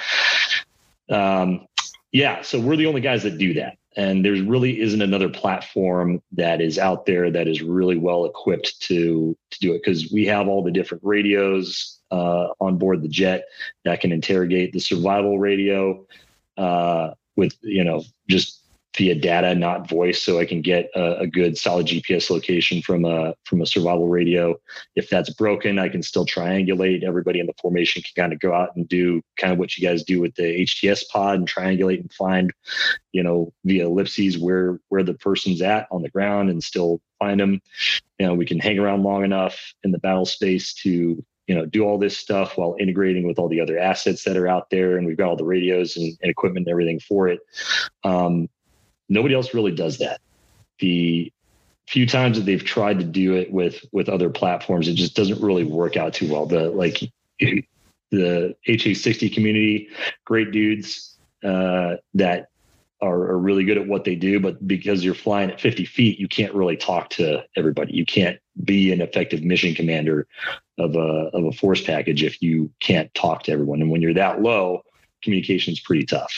so we're the only guys that do that. And there really isn't another platform that is out there that is really well equipped to do it, because we have all the different radios on board the jet that can interrogate the survival radio with, just via data, not voice. So I can get a good solid GPS location from a survival radio. If that's broken, I can still triangulate. Everybody in the formation can kind of go out and do kind of what you guys do with the HTS pod and triangulate and find, via ellipses where the person's at on the ground and still find them. We can hang around long enough in the battle space to, do all this stuff while integrating with all the other assets that are out there. And we've got all the radios and equipment and everything for it. Nobody else really does that. The few times that they've tried to do it with other platforms, it just doesn't really work out too well. The HH-60 community, great dudes that are really good at what they do, but because you're flying at 50 feet, you can't really talk to everybody. You can't be an effective mission commander of a force package if you can't talk to everyone. And when you're that low, communication is pretty tough.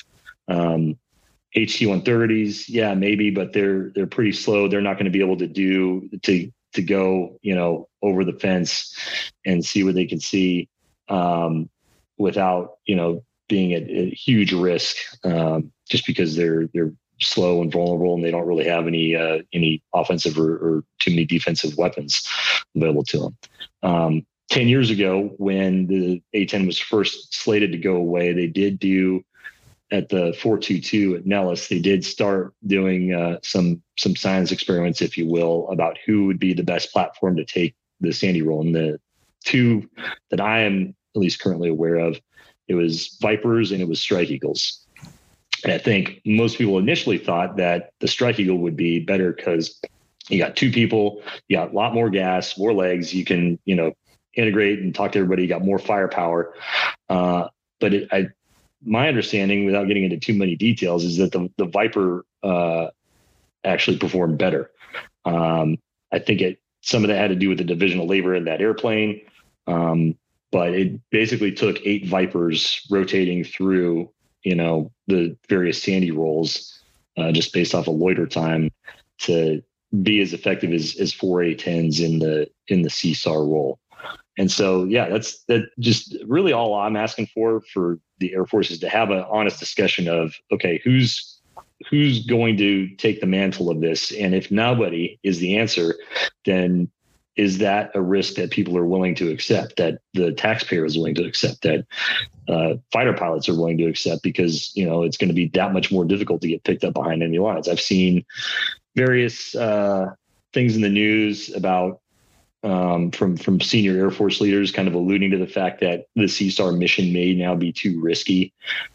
HC-130s, yeah, maybe, but they're pretty slow. They're not going to be able to go, over the fence and see what they can see without, being at a huge risk, just because they're slow and vulnerable and they don't really have any offensive or too many defensive weapons available to them. 10 years ago, when the A-10 was first slated to go away, they did do at the 422 at Nellis, they did start doing some science experiments, if you will, about who would be the best platform to take the Sandy role. And the two that I am at least currently aware of, it was Vipers and it was Strike Eagles. And I think most people initially thought that the Strike Eagle would be better because you got two people, you got a lot more gas, more legs, you can, integrate and talk to everybody, you got more firepower. But my understanding, without getting into too many details, is that the Viper actually performed better. I think some of that had to do with the division of labor in that airplane. But it basically took 8 Vipers rotating through, the various Sandy roles, just based off of loiter time, to be as effective as 4 A-10s in the CSAR role. And so, yeah, that's just really all I'm asking for the Air Force is to have an honest discussion of, okay, who's going to take the mantle of this? And if nobody is the answer, then is that a risk that people are willing to accept, that the taxpayer is willing to accept, that fighter pilots are willing to accept, because, it's going to be that much more difficult to get picked up behind enemy lines. I've seen various things in the news about from senior Air Force leaders kind of alluding to the fact that the CSAR mission may now be too risky,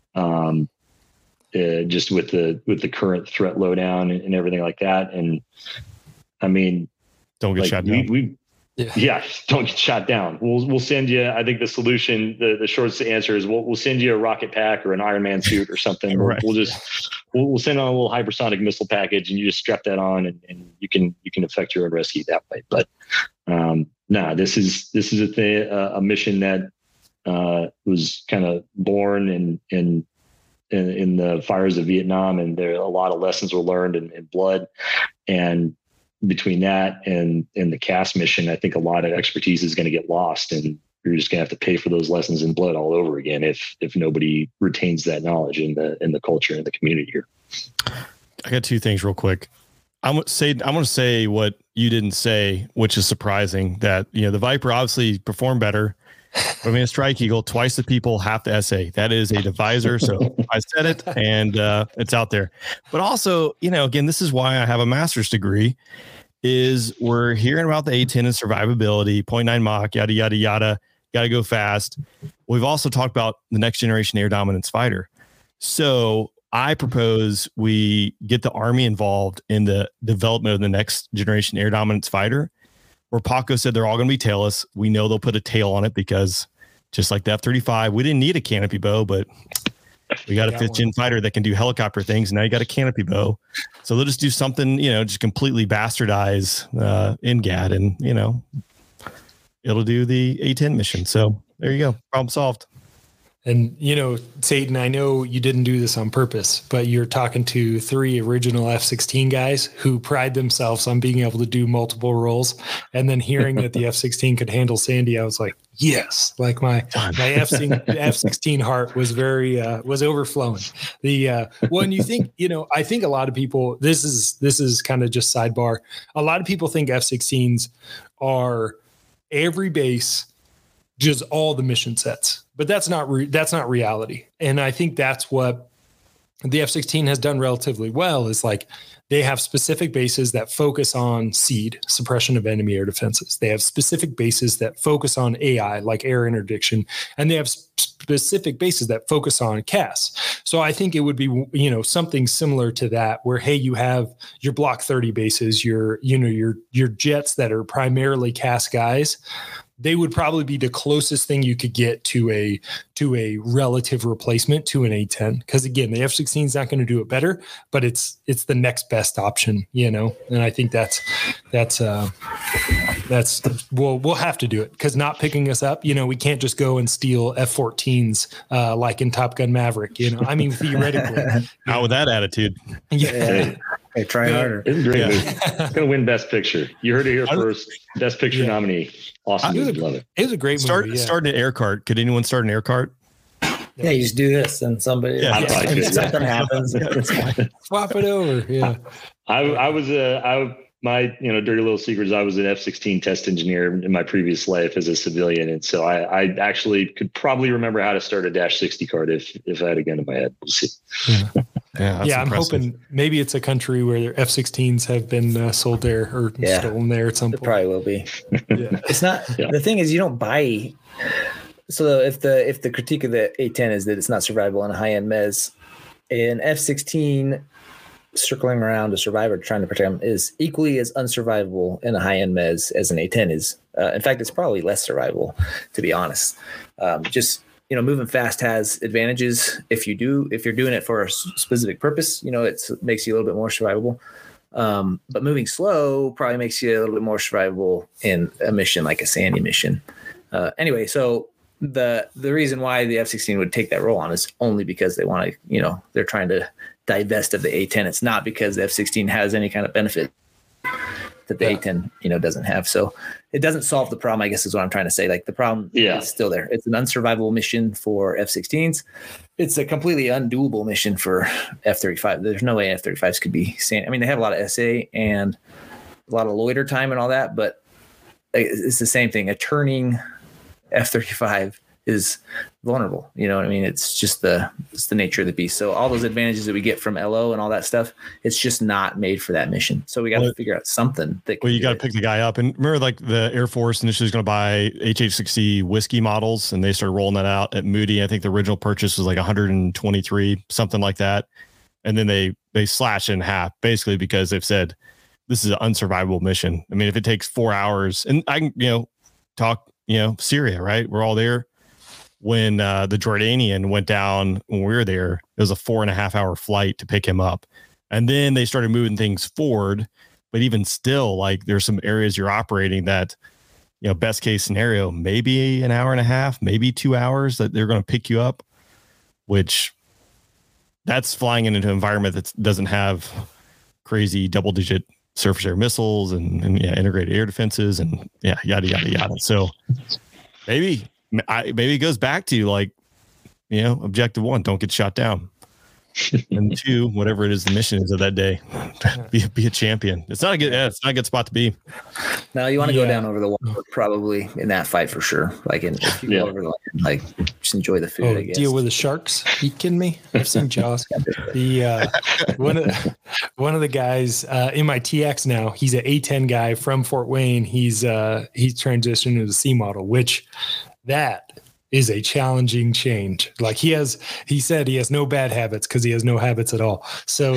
just with the current threat lowdown and everything like that. And I mean, don't get shot down. Don't get shot down. We'll send you. I think the solution, the shortest answer is we'll send you a rocket pack or an Iron Man suit or something. Right. We'll send on a little hypersonic missile package, and you just strap that on, and you can effect your own rescue that way. But this is a mission that was kind of born in the fires of Vietnam, and there a lot of lessons were learned in blood. And between that and the CAS mission, I think a lot of expertise is going to get lost, and you're just going to have to pay for those lessons in blood all over again if nobody retains that knowledge in the culture and the community here. I got two things real quick. I'm going to say what you didn't say, which is surprising, that the Viper obviously performed better. But I mean, a Strike Eagle, twice the people, half the SA. That is a divisor. So I said it, and it's out there. But also, again, this is why I have a master's degree, is we're hearing about the A-10 and survivability, 0.9 Mach, yada, yada, yada, got to go fast. We've also talked about the next generation air dominance fighter. So I propose we get the Army involved in the development of the next generation air dominance fighter, where Paco said they're all going to be tailless. We know they'll put a tail on it because just like the F-35, we didn't need a canopy bow, but we got a fifth-gen fighter that can do helicopter things. Now you got a canopy bow. So they'll just do something, just completely bastardize NGAD, and, it'll do the A-10 mission. So there you go. Problem solved. And, Satan, I know you didn't do this on purpose, but you're talking to 3 original F-16 guys who pride themselves on being able to do multiple roles. And then hearing that the F-16 could handle Sandy, I was like, yes, like my F-16 heart was was overflowing. When you think, I think a lot of people, this is kind of just sidebar. A lot of people think F-16s are every base, just all the mission sets, but that's not reality. And I think that's what the F-16 has done relatively well, is like they have specific bases that focus on SEAD, suppression of enemy air defenses. They have specific bases that focus on AI, like air interdiction, and they have specific bases that focus on CAS. So I think it would be, something similar to that, where, hey, you have your Block 30 bases, your jets that are primarily CAS guys. They would probably be the closest thing you could get to a relative replacement to an A-10. Because again, the F-16 is not going to do it better, but it's the next best option, And I think that's we'll have to do it, because not picking us up, we can't just go and steal F-14s like in Top Gun Maverick. I mean, theoretically. Not with that attitude. Yeah. Hey, try harder. It's great. It's going to win Best Picture. You heard it here first. Best Picture nominee. Awesome. Love it. It was a great movie. Start an air cart. Could anyone start an air cart? Yeah, you just do this, and somebody something happens. Swap it over. Yeah. My dirty little secret is I was an F-16 test engineer in my previous life as a civilian, and so I actually could probably remember how to start a -60 cart if I had a gun in my head. We'll see. Yeah, I'm hoping maybe it's a country where their F-16s have been sold there or stolen there at some point. It probably will be. It's not. The thing is, you don't buy. So if the critique of the A-10 is that it's not survivable in a high-end mez, an F-16 circling around a survivor trying to protect them is equally as unsurvivable in a high-end mez as an A-10 is. In fact, it's probably less survivable, to be honest. Moving fast has advantages if you're doing it for a specific purpose. It makes you a little bit more survivable. But moving slow probably makes you a little bit more survivable in a mission like a Sandy mission. Anyway, so the reason why the F-16 would take that role on is only because they want to, they're trying to divest of the A-10. It's not because the F-16 has any kind of benefit that the A10, doesn't have. So it doesn't solve the problem, I guess is what I'm trying to say. Like the problem is still there. It's an unsurvivable mission for F-16s. It's a completely undoable mission for F-35. There's no way F-35s could be seen. I mean, they have a lot of SA and a lot of loiter time and all that, but it's the same thing. A turning F-35 is vulnerable. You know what I mean? It's just the nature of the beast. So all those advantages that we get from LO and all that stuff, it's just not made for that mission. So we got to figure out something. You got to pick the guy up. And remember, like the Air Force initially was going to buy HH-60 whiskey models, and they started rolling that out at Moody. I think the original purchase was like 123, something like that. And then they slash in half basically because they've said this is an unsurvivable mission. I mean, if it takes 4 hours, and I can, talk, Syria, right? We're all there. When the Jordanian went down when we were there, it was a 4.5 hour flight to pick him up. And then they started moving things forward. But even still, like there's some areas you're operating that, best case scenario, maybe an hour and a half, maybe 2 hours that they're going to pick you up, which that's flying into an environment that doesn't have crazy double digit surface air missiles and integrated air defenses and yada, yada, yada. So maybe it goes back to like, objective 1, don't get shot down. And 2, whatever it is the mission is of that day, be a champion. It's not a good spot to be. No, you want to go down over the water probably in that fight for sure. Like if you go over the land, like just enjoy the food. I guess. Deal with the sharks. Are you kidding me? I've seen Jaws. One of the guys in my TX now, he's an A10 guy from Fort Wayne. He's transitioned to the C model, which that is a challenging change. Like he said he has no bad habits because he has no habits at all. So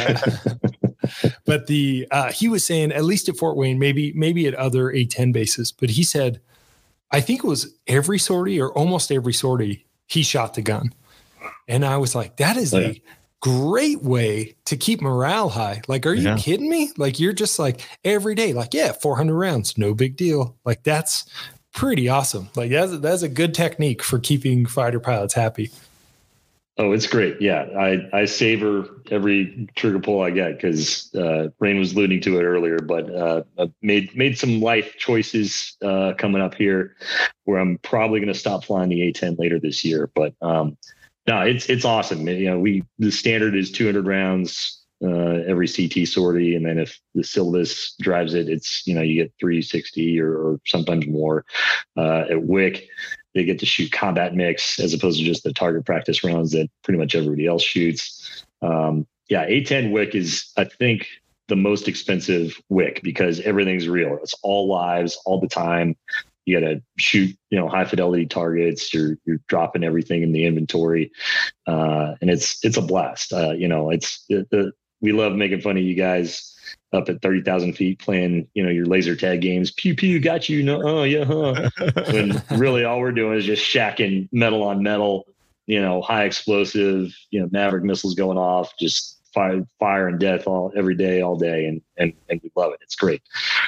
but he was saying at least at Fort Wayne, maybe at other A10 bases, but he said, I think it was every sortie or almost every sortie, he shot the gun. And I was like, that is a great way to keep morale high. Like, are you kidding me? Like, you're just like every day, like, 400 rounds, no big deal. Like that's pretty awesome. Like that's a good technique for keeping fighter pilots happy. Oh, it's great. Yeah. I savor every trigger pull I get because Rain was alluding to it earlier, but I've made some life choices coming up here where I'm probably going to stop flying the A10 later this year. But no, it's awesome. The standard is 200 rounds every CT sortie, and then if the syllabus drives it, it's you get 360 or sometimes more. At WIC, they get to shoot combat mix as opposed to just the target practice rounds that pretty much everybody else shoots. A10 WIC is, I think, the most expensive WIC because everything's real. It's all lives all the time. You got to shoot, high fidelity targets. You're dropping everything in the inventory, and it's a blast. We love making fun of you guys up at 30,000 feet playing, your laser tag games. Pew pew, got you. No, when really all we're doing is just shacking metal on metal. High explosive. Maverick missiles going off, just fire and death every day, all day, and we love it. It's great.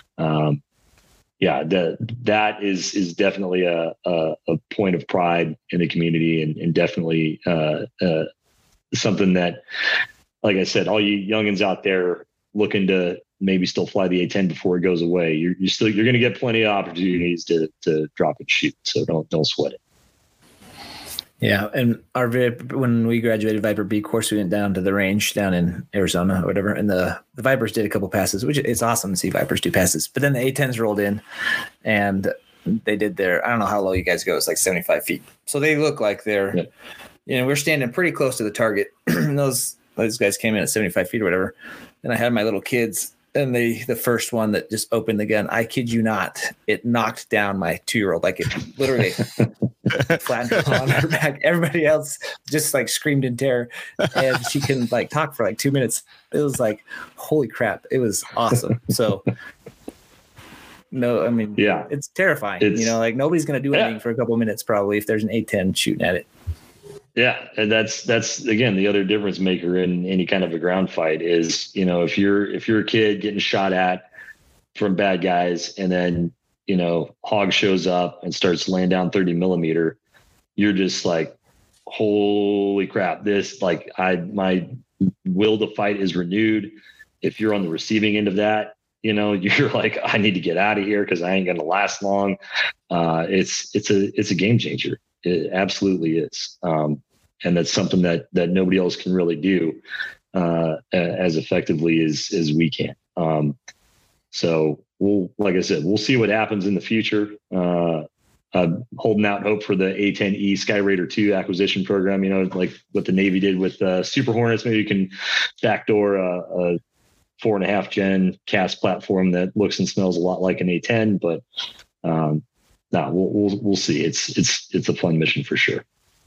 That is definitely a point of pride in the community and definitely something that, like I said, all you youngins out there looking to maybe still fly the A10 before it goes away, you're going to get plenty of opportunities to drop and shoot. So don't sweat it. Yeah, and when we graduated Viper B course, we went down to the range down in Arizona or whatever, and the Vipers did a couple passes, which it's awesome to see Vipers do passes. But then the A10s rolled in, and they did I don't know how low you guys go. It's like 75 feet. So they look like they're, we're standing pretty close to the target. Those guys came in at 75 feet or whatever, and I had my little kids. And the first one that just opened the gun, I kid you not, it knocked down my 2-year-old. Like it literally flattened her on her back. Everybody else just like screamed in terror, and she couldn't like talk for like 2 minutes. It was like, holy crap! It was awesome. So, no, I mean, it's terrifying. Like nobody's gonna do anything for a couple of minutes probably if there's an A10 shooting at it. Yeah. And that's again, the other difference maker in any kind of a ground fight is, if you're a kid getting shot at from bad guys and then, Hog shows up and starts laying down 30 millimeter, you're just like, holy crap, my will to fight is renewed. If you're on the receiving end of that, you're like, I need to get out of here because I ain't going to last long. It's a game changer. It absolutely is. And that's something that nobody else can really do as effectively as we can. So like I said, we'll see what happens in the future. I'm holding out hope for the A-10E Skyraider 2 acquisition program, like what the Navy did with Super Hornets. Maybe you can backdoor a 4.5 gen cast platform that looks and smells a lot like an A-10, but we'll see. It's a fun mission for sure.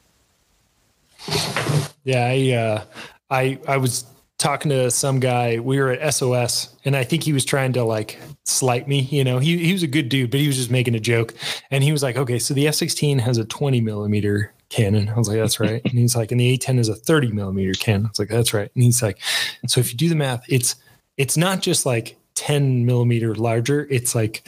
Yeah. I was talking to some guy. We were at SOS, and I think he was trying to like slight me. He was a good dude, but he was just making a joke. And he was like, "Okay, so the F-16 has a 20 millimeter cannon." I was like, "That's right." And he's like, "And the A-10 is a 30 millimeter cannon." I was like, "That's right." And he's like, "So if you do the math, it's not just like 10 millimeter larger. It's like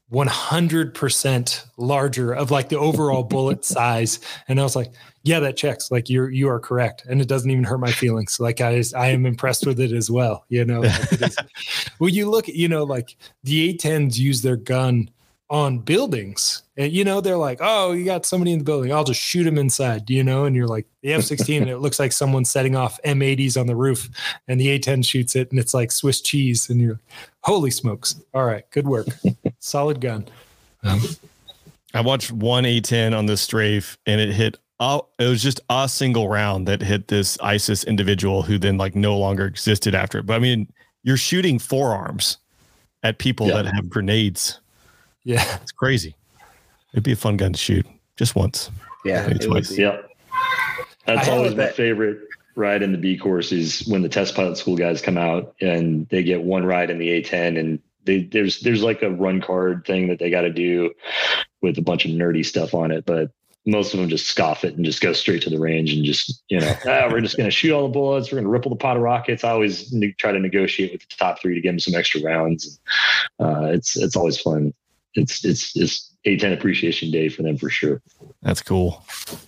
100% larger of like the overall bullet size." And I was like, yeah, that checks. Like you are correct. And it doesn't even hurt my feelings. Like I am impressed with it as well. Like it is. Well, you look at, like the A-10s use their gun on buildings and, they're like, "Oh, you got somebody in the building. I'll just shoot him inside," and you're like the F-16 and it looks like someone's setting off M80s on the roof and the A-10 shoots it and it's like Swiss cheese. And you're like, holy smokes. All right. Good work. Solid gun. I watched one A-10 on the strafe and it was just a single round that hit this ISIS individual who then like no longer existed after it. But I mean, you're shooting forearms at people that have grenades. Yeah. It's crazy. It'd be a fun gun to shoot just once. Yeah. Yep. That's always my favorite ride in the B course is when the test pilot school guys come out and they get one ride in the A-10 and there's like a run card thing that they got to do with a bunch of nerdy stuff on it. But most of them just scoff it and just go straight to the range and just, we're just going to shoot all the bullets. We're going to ripple the pot of rockets. I always try to negotiate with the top three to give them some extra rounds. It's always fun. It's A-10 appreciation day for them for sure. That's cool.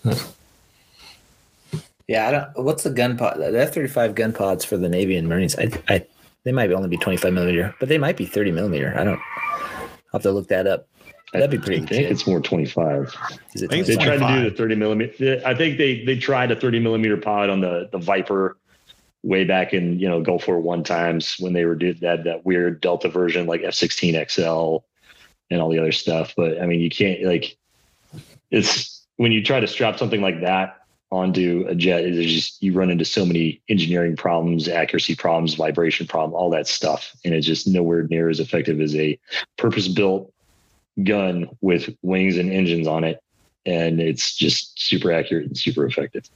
Yeah. What's the gun pod? The F-35 gun pods for the Navy and Marines. They might only be 25 millimeter, but they might be 30 millimeter. I'll have to look that up. That'd be pretty. I think it's more 25. Is it 25? They tried to do the 30 millimeter. I think they tried a 30 millimeter pod on the Viper way back in Gulf War I times when they did that weird Delta version like F-16 XL and all the other stuff. But I mean, you can't it's when you try to strap something like that onto a jet, you run into so many engineering problems, accuracy problems, vibration problem, all that stuff. And it's just nowhere near as effective as a purpose-built gun with wings and engines on it. And it's just super accurate and super effective.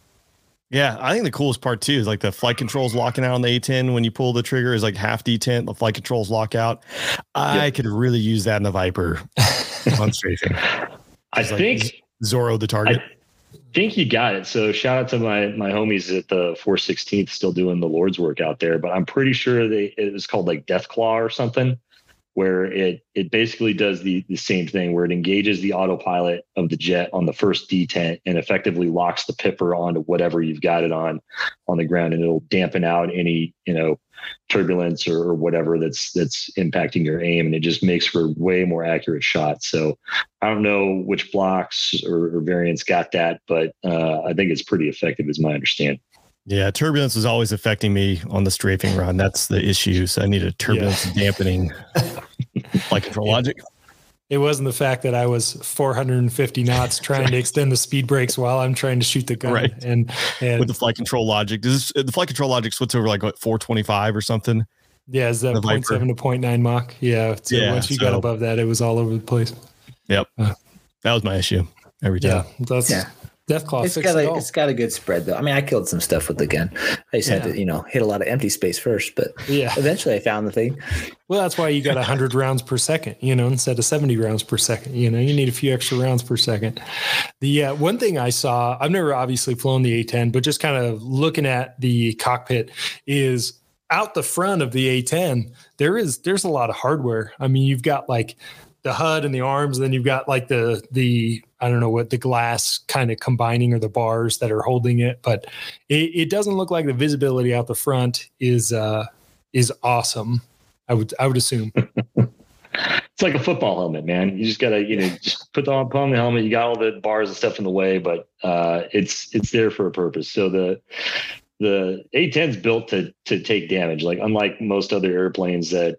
Yeah, I think the coolest part too is like the flight controls locking out on the A-10 when you pull the trigger is like half detent. The flight controls lock out. I could really use that in the Viper on strafing. I think Zorro the target. I think you got it. So shout out to my homies at the 416th still doing the Lord's work out there, but I'm pretty sure it was called like Death Claw or something, where it basically does the same thing where it engages the autopilot of the jet on the first detent and effectively locks the pipper onto whatever you've got it on the ground, and it'll dampen out any turbulence or whatever that's impacting your aim, and it just makes for way more accurate shots. So I don't know which blocks or variants got that, but I think it's pretty effective is my understanding. Yeah, turbulence is always affecting me on the strafing run. That's the issue. So I need a turbulence dampening flight control logic. It wasn't the fact that I was 450 knots trying to extend the speed brakes while I'm trying to shoot the gun. Right. And with the flight control logic, the flight control logic switch over like what, 425 or something? Yeah, is that 0.7 to 0.9 Mach? Yeah. So once you got above that, it was all over the place. Yep. That was my issue every time. Yeah. Death Claw. It's got a good spread though. I mean, I killed some stuff with the gun. I just had to, hit a lot of empty space first, but eventually I found the thing. Well, that's why you got 100 rounds per second, instead of 70 rounds per second. You need a few extra rounds per second. The one thing I saw, I've never obviously flown the A-10, but just kind of looking at the cockpit is out the front of the A-10. There's a lot of hardware. I mean, you've got like the HUD and the arms, and then you've got like the I don't know what the glass kind of combining or the bars that are holding it, but it doesn't look like the visibility out the front is awesome. I would assume. It's like a football helmet, man. You just gotta, just put on the helmet. You got all the bars and stuff in the way, but it's there for a purpose. So the A-10 is built to take damage. Like, unlike most other airplanes that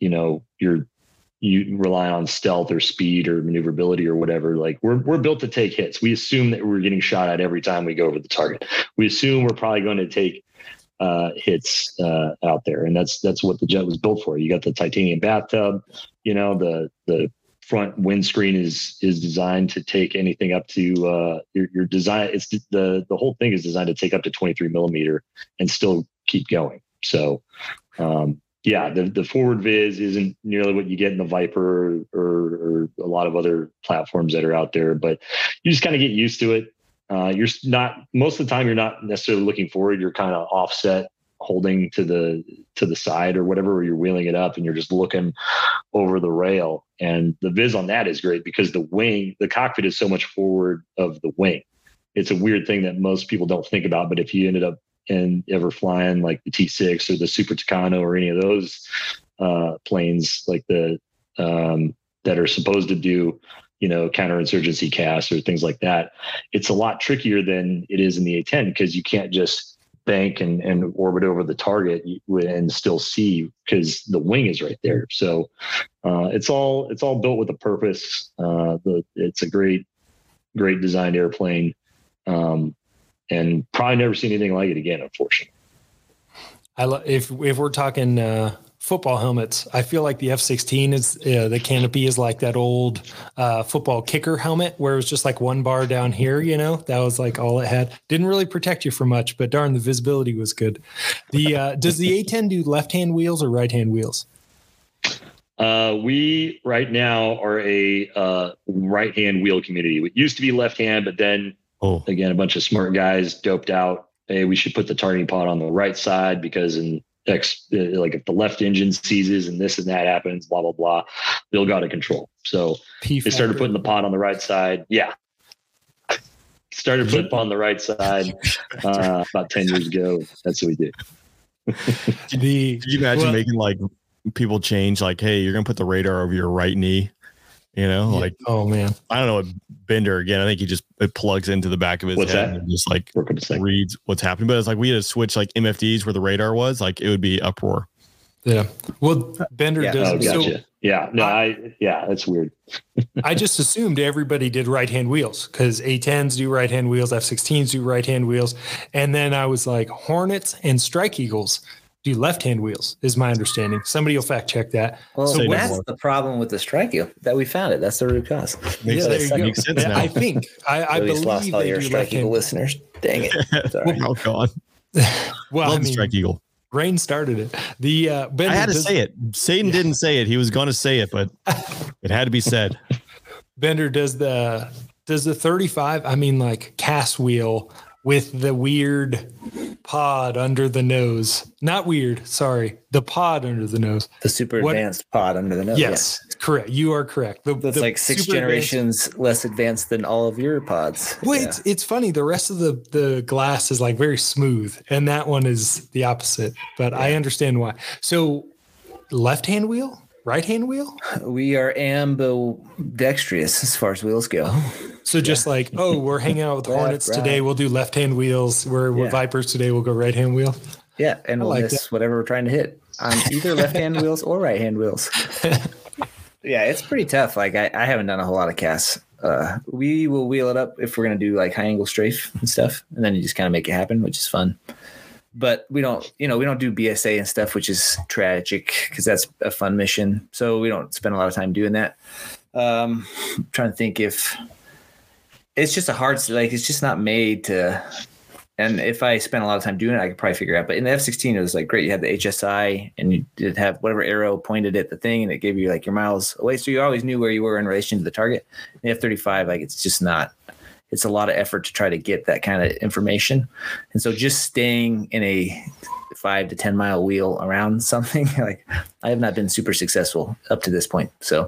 you rely on stealth or speed or maneuverability or whatever. Like, we're built to take hits. We assume that we're getting shot at every time we go over the target. We assume we're probably going to take hits out there, and that's what the jet was built for. You got the titanium bathtub. The front windscreen is designed to take anything up to your design. It's the whole thing is designed to take up to 23 millimeter and still keep going. So the forward vis isn't nearly what you get in the Viper or a lot of other platforms that are out there, but you just kind of get used to it. You're not, most of the time, you're not necessarily looking forward. You're kind of offset, holding to the side or whatever, or you're wheeling it up and you're just looking over the rail. And the vis on that is great because the cockpit is so much forward of the wing. It's a weird thing that most people don't think about, but if you ended up ever flying like the T6 or the Super Tucano or any of those planes, like that are supposed to do counterinsurgency casts or things like that, it's a lot trickier than it is in the A-10 because you can't just bank and orbit over the target and still see because the wing is right there. So it's all built with a purpose. It's a great designed airplane, and probably never seen anything like it again, unfortunately. If we're talking football helmets, I feel like the F-16 is the canopy is like that old football kicker helmet where it was just like one bar down here, that was like all it had. Didn't really protect you for much, but darn, the visibility was good. Does the A-10 do left-hand wheels or right-hand wheels? We right now are a right-hand wheel community. It used to be left-hand, but then again, a bunch of smart guys doped out, hey, we should put the targeting pod on the right side because like if the left engine seizes and this and that happens, blah, blah, blah, they'll go out of control. So they started putting the pod on the right side. Yeah. Started putting on the right side about 10 years ago. That's what we did. Could you imagine making like people change like, hey, you're going to put the radar over your right knee? Like, oh man, I don't know what Bender again. I think it plugs into the back of his head and just like reads what's happening. But it's like we had to switch like MFDs where the radar was, like it would be uproar. Yeah. Well, Bender doesn't. Oh, gotcha. So, yeah. No, that's weird. I just assumed everybody did right-hand wheels because A-10s do right-hand wheels, F-16s do right-hand wheels, and then I was like, Hornets and Strike Eagles do left-hand wheels, is my understanding. Somebody will fact check that. Well, so that's the problem with the Strike Eagle that we found it. That's the root cause. Makes sense now. I think I believe lost all your Strike Eagle listeners. Dang it! Sorry. Oh God. Well, Love the Strike Eagle. Rain started it. I had to say it. Satan didn't say it. He was going to say it, but it had to be said. Bender, does the 35? I mean, like cast wheel with the weird pod under the nose. Not weird, sorry. The pod under the nose. The super advanced pod under the nose. Yes, correct. You are correct. That's like 6 generations less advanced than all of your pods. Well, it's funny. The rest of the glass is like very smooth, and that one is the opposite. But I understand why. So left-hand wheel? Right-hand wheel? We are ambidextrous as far as wheels go. So just like, we're hanging out with Hornets today, we'll do left-hand wheels. We're Vipers today, we'll go right-hand wheel. Yeah, and we'll miss whatever we're trying to hit on either left-hand wheels or right-hand wheels. Yeah, it's pretty tough. Like I haven't done a whole lot of casts. We will wheel it up if we're going to do like high-angle strafe and stuff, and then you just kind of make it happen, which is fun. But we don't do BSA and stuff, which is tragic because that's a fun mission. So we don't spend a lot of time doing that. I'm trying to think if it's just it's just not made to. And if I spent a lot of time doing it, I could probably figure it out. But in the F-16, it was like great. You had the HSI and you did have whatever arrow pointed at the thing and it gave you like your miles away. So you always knew where you were in relation to the target. In the F-35, like it's just not. It's a lot of effort to try to get that kind of information. And so just staying in a 5 to 10 mile wheel around something, like I have not been super successful up to this point. So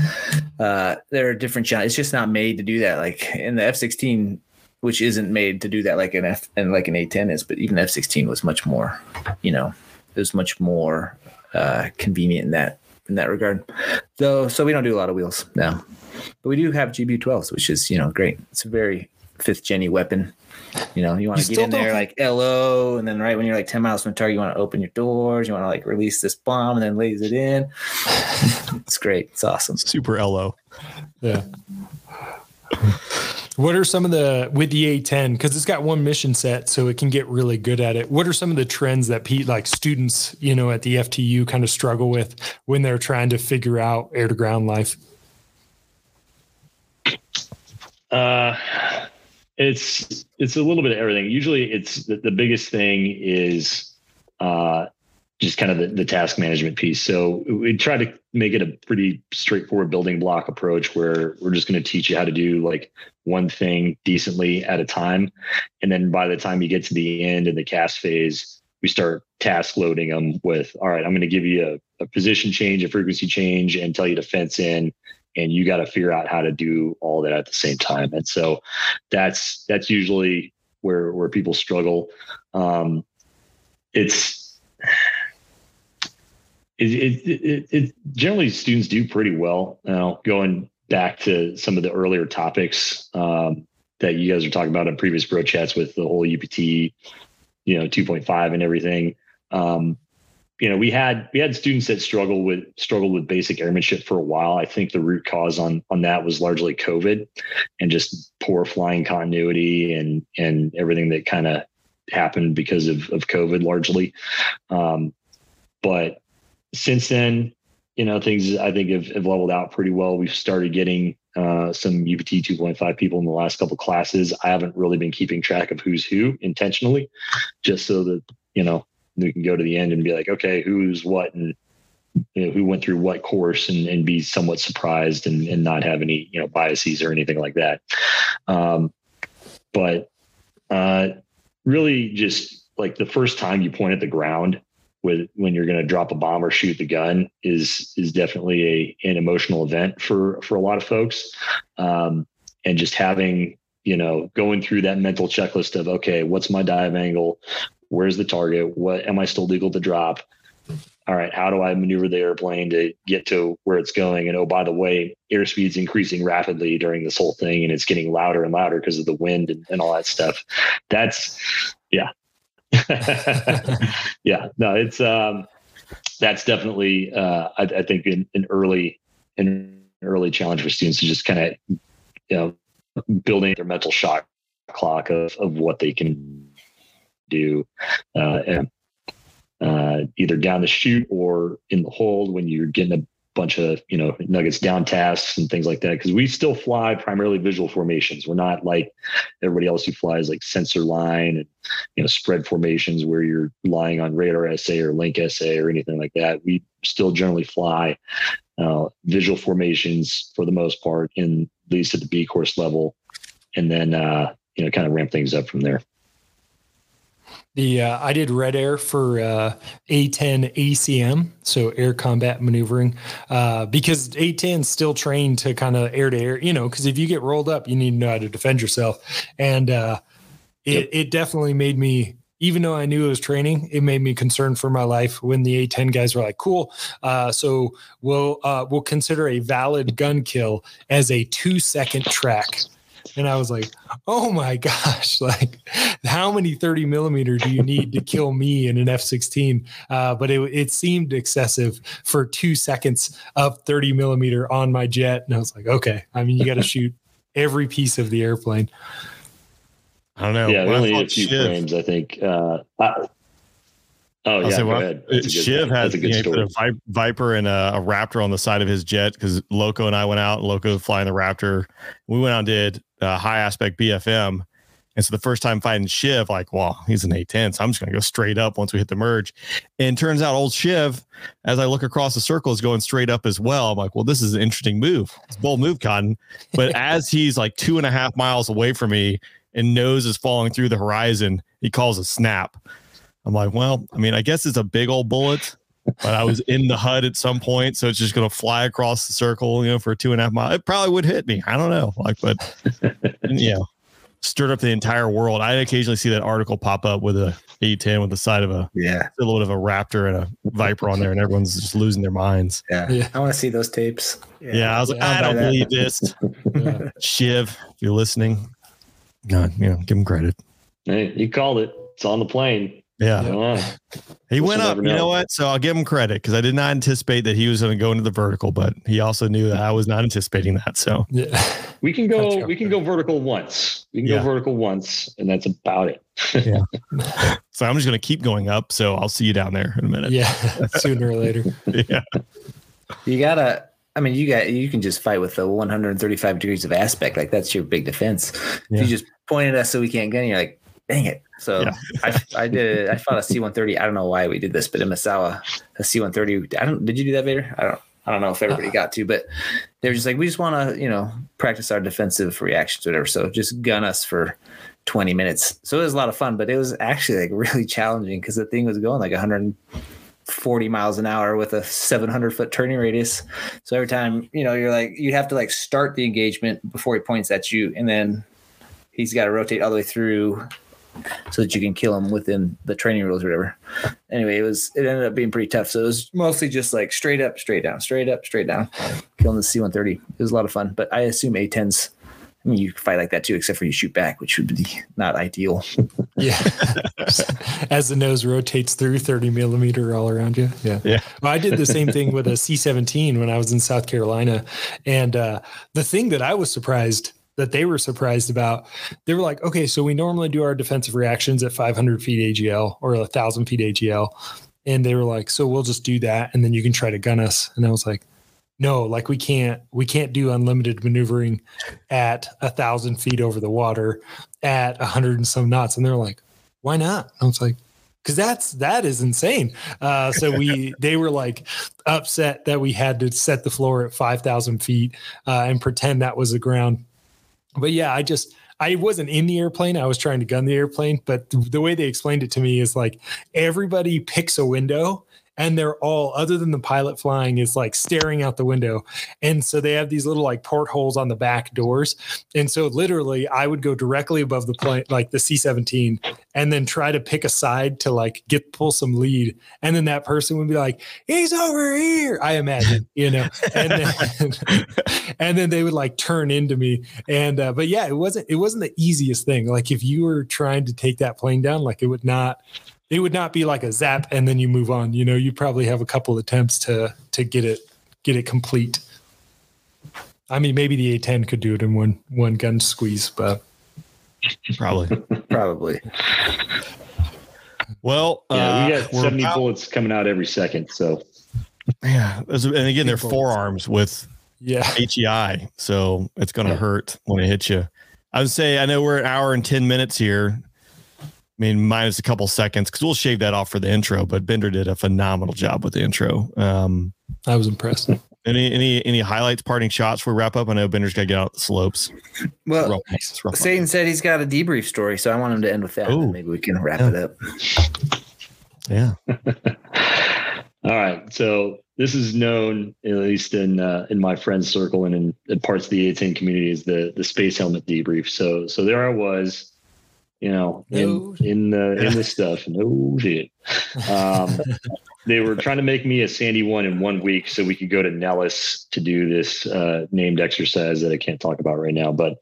there are different challenges. It's just not made to do that. Like in the F-16, which isn't made to do that like an A-10 is, but even F-16 was much more, it was much more convenient in that regard. Though, so we don't do a lot of wheels now, but we do have GBU12s, which is, great. It's a very 5th gen weapon. You want to get in there like LO, and then right when you're like 10 miles from the target, you want to open your doors. You want to like release this bomb and then lays it in. It's great. It's awesome. Super LO. Yeah. What are some of with the A10, because it's got one mission set, so it can get really good at it. What are some of the trends that students, at the FTU kind of struggle with when they're trying to figure out air to ground life? It's a little bit of everything. Usually it's the biggest thing is just kind of the task management piece. So we try to make it a pretty straightforward building block approach where we're just going to teach you how to do like one thing decently at a time. And then by the time you get to the end in the cast phase, we start task loading them with, all right, I'm going to give you a position change, a frequency change, and tell you to fence in. And you got to figure out how to do all that at the same time. And so that's usually where people struggle. It's generally students do pretty well. Going back to some of the earlier topics that you guys were talking about in previous bro chats with the whole UPT, 2.5 and everything. We had students that struggled with basic airmanship for a while. I think the root cause on that was largely COVID and just poor flying continuity and everything that kind of happened because of COVID largely. But since then, things I think have leveled out pretty well. We've started getting some UPT 2.5 people in the last couple classes. I haven't really been keeping track of who's who intentionally, just so that, we can go to the end and be like, okay, who's what, and who went through what course, and be somewhat surprised and not have any, biases or anything like that. But really just like the first time you point at the ground when you're going to drop a bomb or shoot the gun is definitely an emotional event for a lot of folks. And just having, going through that mental checklist of, okay, what's my dive angle? Where's the target? What am I still legal to drop? All right, how do I maneuver the airplane to get to where it's going? And oh, by the way, airspeed's increasing rapidly during this whole thing, and it's getting louder and louder because of the wind and all that stuff. That's, yeah. Yeah, no, it's that's definitely I think an early challenge for students to just kind of building their mental shot clock of what they can do and either down the chute or in the hold when you're getting a bunch of nuggets down tasks and things like that, because we still fly primarily visual formations. We're not like everybody else who flies like sensor line and spread formations where you're relying on radar SA or link SA or anything like that. We still generally fly visual formations for the most part, in at least at the B course level, and then kind of ramp things up from there. I did Red Air for A10 ACM, so air combat maneuvering, because A10 still trained to kind of air to air, because if you get rolled up, you need to know how to defend yourself. And it definitely made me, even though I knew it was training, it made me concerned for my life when the A10 guys were like, cool. So we'll consider a valid gun kill as a 2-second track. And I was like, oh my gosh, like how many 30 millimeter do you need to kill me in an F-16? But it seemed excessive for 2 seconds of 30 millimeter on my jet. And I was like, okay, you got to shoot every piece of the airplane. I don't know. Yeah, only a few frames, I think. Go ahead. Shiv has put a Viper and a Raptor on the side of his jet because Loco and I went out. Loco flying the Raptor. We went out and did high aspect BFM. And so the first time fighting Shiv, like, well, he's an A10, so I'm just going to go straight up once we hit the merge. And turns out old Shiv, as I look across the circle, is going straight up as well. I'm like, well, this is an interesting move. It's a bold move, Cotton. But as he's like 2.5 miles away from me and nose is falling through the horizon, he calls a snap. I'm like, well, I guess it's a big old bullet, but I was in the HUD at some point, so it's just going to fly across the circle, for 2.5 miles. It probably would hit me. I don't know. But yeah. stirred up the entire world. I occasionally see that article pop up with a A10 with the side of a silhouette of a raptor and a viper on there, and everyone's just losing their minds. Yeah. I want to see those tapes. I was like, I don't believe this. Shiv, if you're listening, God, give him credit. Hey, he called it. It's on the plane. Yeah. He went up. You know what? So I'll give him credit because I did not anticipate that he was going to go into the vertical, but he also knew that I was not anticipating that. So we can go vertical once. We can go vertical once, and that's about it. So I'm just going to keep going up. So I'll see you down there in a minute. Yeah. Sooner or later. You gotta, you can just fight with the 135 degrees of aspect. Like that's your big defense. If you just point at us so we can't gun, you're like, dang it. So I fought a C-130. I don't know why we did this, but in Misawa, a C-130. Did you do that, Vader? I don't know if everybody got to, but they were just like, we just want to, practice our defensive reactions, or whatever. So just gun us for 20 minutes. So it was a lot of fun, but it was actually like really challenging because the thing was going like 140 miles an hour with a 700-foot turning radius. So every time, you're like, you'd have to like start the engagement before he points at you, and then he's got to rotate all the way through so that you can kill him within the training rules or whatever. Anyway, it ended up being pretty tough. So it was mostly just like straight up, straight down, straight up, straight down, killing the C-130. It was a lot of fun, but I assume A-10s, you can fight like that too, except for you shoot back, which would be not ideal. Yeah. As the nose rotates through 30 millimeter all around you. Yeah. Well, I did the same thing with a C-17 when I was in South Carolina. And the thing that I was surprised that they were surprised about, they were like, okay, so we normally do our defensive reactions at 500 feet AGL or 1,000 feet AGL. And they were like, so we'll just do that, and then you can try to gun us. And I was like, no, like we can't do unlimited maneuvering at 1,000 feet over the water at 100 and some knots. And they're like, why not? I was like, because that is insane. So they were like upset that we had to set the floor at 5,000 feet and pretend that was the ground. But yeah, I wasn't in the airplane. I was trying to gun the airplane, but the way they explained it to me is like everybody picks a window, and they're all, other than the pilot flying, is like staring out the window. And so they have these little like portholes on the back doors. And so literally I would go directly above the plane, like the C-17, and then try to pick a side to like pull some lead. And then that person would be like, he's over here, I imagine, and then they would like turn into me. And, but yeah, it wasn't the easiest thing. Like if you were trying to take that plane down, like it would not be like a zap and then you move on. You probably have a couple attempts to get it complete. I mean, maybe the A-10 could do it in one gun squeeze, but probably. Well, we got 70 bullets coming out every second. So yeah, and again, they're forearms with HEI, so it's going to hurt when it hits you. I would say, I know we're an hour and 10 minutes here. I mean, minus a couple seconds, because we'll shave that off for the intro, but Bender did a phenomenal job with the intro. I was impressed. Any highlights, parting shots before we wrap up? I know Bender's got to get out the slopes. Well, Satan said he's got a debrief story, so I want him to end with that. And maybe we can wrap it up. Yeah. All right. So this is known, at least in my friends circle and in parts of the A-10 community, as the space helmet debrief. So there I was, in the stuff. No shit. They were trying to make me a Sandy 1 in 1 week so we could go to Nellis to do this named exercise that I can't talk about right now. But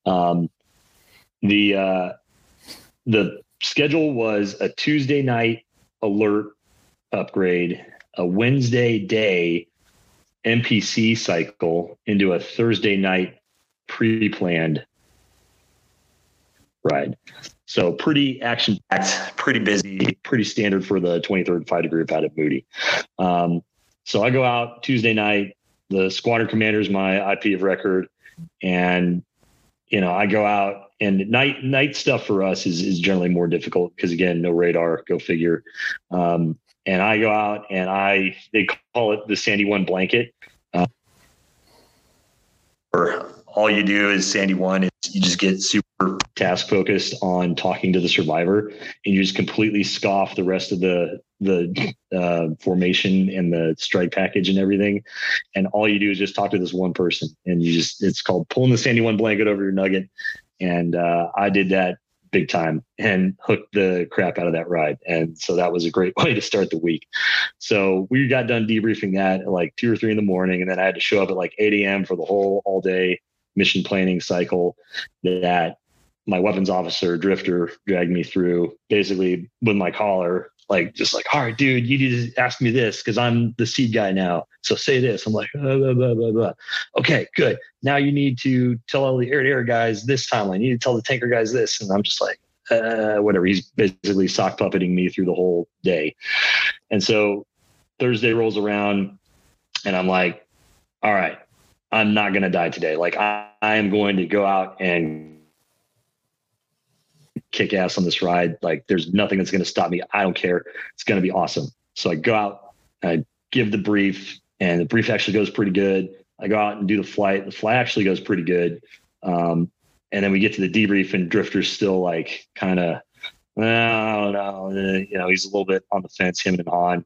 the schedule was a Tuesday night alert upgrade, a Wednesday day NPC cycle into a Thursday night pre-planned ride. So pretty action-packed, pretty busy, pretty standard for the 23rd Fighter Group out at Moody. So I go out Tuesday night. The squadron commander is my IP of record, and I go out. And night stuff for us is generally more difficult because, again, no radar. Go figure. And I go out and they call it the Sandy 1 blanket. All you do is Sandy 1 is you just get super task focused on talking to the survivor, and you just completely scoff the rest of the formation and the strike package and everything. And all you do is just talk to this one person, and it's called pulling the Sandy 1 blanket over your nugget. And I did that big time and hooked the crap out of that ride. And so that was a great way to start the week. So we got done debriefing that at like 2 or 3 in the morning. And then I had to show up at like 8 a.m. for the whole all day mission planning cycle that my weapons officer Drifter dragged me through, basically with my collar, like, just like, all right, dude, you need to ask me this because I'm the seed guy now. So say this. I'm like, blah, blah, blah, blah, blah. Okay, good. Now you need to tell all the air-to-air guys this timeline. You need to tell the tanker guys this. And I'm just like, whatever. He's basically sock puppeting me through the whole day. And so Thursday rolls around and I'm like, all right, I'm not going to die today. Like I am going to go out and kick ass on this ride. Like there's nothing that's going to stop me. I don't care. It's going to be awesome. So I go out, I give the brief, and the brief actually goes pretty good. I go out and do the flight. The flight actually goes pretty good. And then we get to the debrief and Drifter's still like kind of, I don't know, you know, he's a little bit on the fence, him and Han.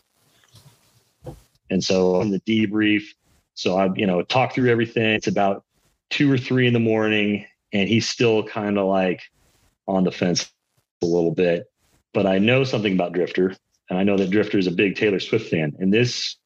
And so in the debrief, so I, you know, talk through everything. It's about 2 or 3 in the morning and he's still kind of like on the fence a little bit, but I know something about Drifter, and I know that Drifter is a big Taylor Swift fan. And this,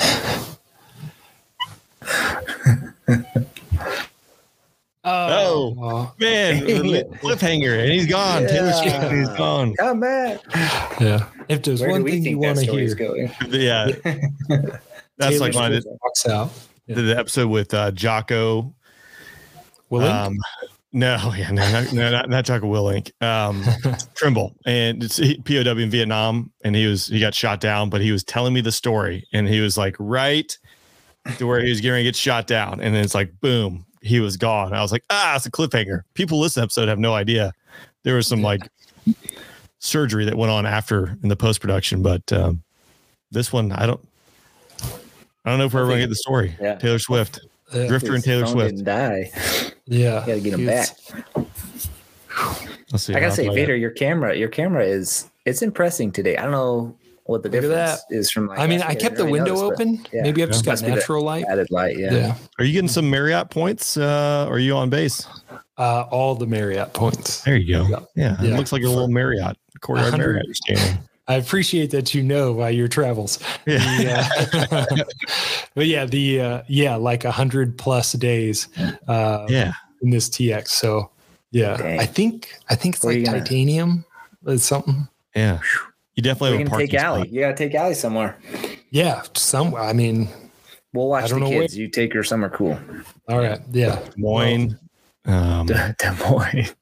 oh man, cliffhanger, and he's gone. Yeah. Taylor Swift, and he's gone. Come back. Yeah. If there's one thing you want to hear, Yeah, that's Taylor like when I did, walks out. did the episode with Jocko. Willink? No, not Jocko Willink. Trimble, and it's POW in Vietnam, and he got shot down, but he was telling me the story, and he was like right to where he was getting to get shot down, and then it's like boom, he was gone. I was like, it's a cliffhanger. People listen to the episode have no idea. There was some like surgery that went on after in the post production, but this one I don't know if we're ever gonna get the story. Yeah. Taylor Swift, Drifter, and Taylor Swift didn't die. Yeah, Gotta get him back. Let's see. I gotta say, Vader, your camera it's impressing today. I don't know what the difference is from like. I mean, I kept the window open. yeah. Maybe I've just got natural light. Added light, yeah. Are you getting some Marriott points? Or are you on base? All the Marriott points. There you go. Yeah. It looks like a little Marriott, courtyard Marriott you're standing. I appreciate that you know by your travels. Yeah. But like 100+ days. In this TX. So Dang. I think it's like titanium. It's something. Yeah. You definitely have a parking take Allie. spot. You gotta take Allie somewhere. Yeah, somewhere. I mean, we'll watch the kids. You take her somewhere cool. All right. Yeah. Des Moines. Des Moines.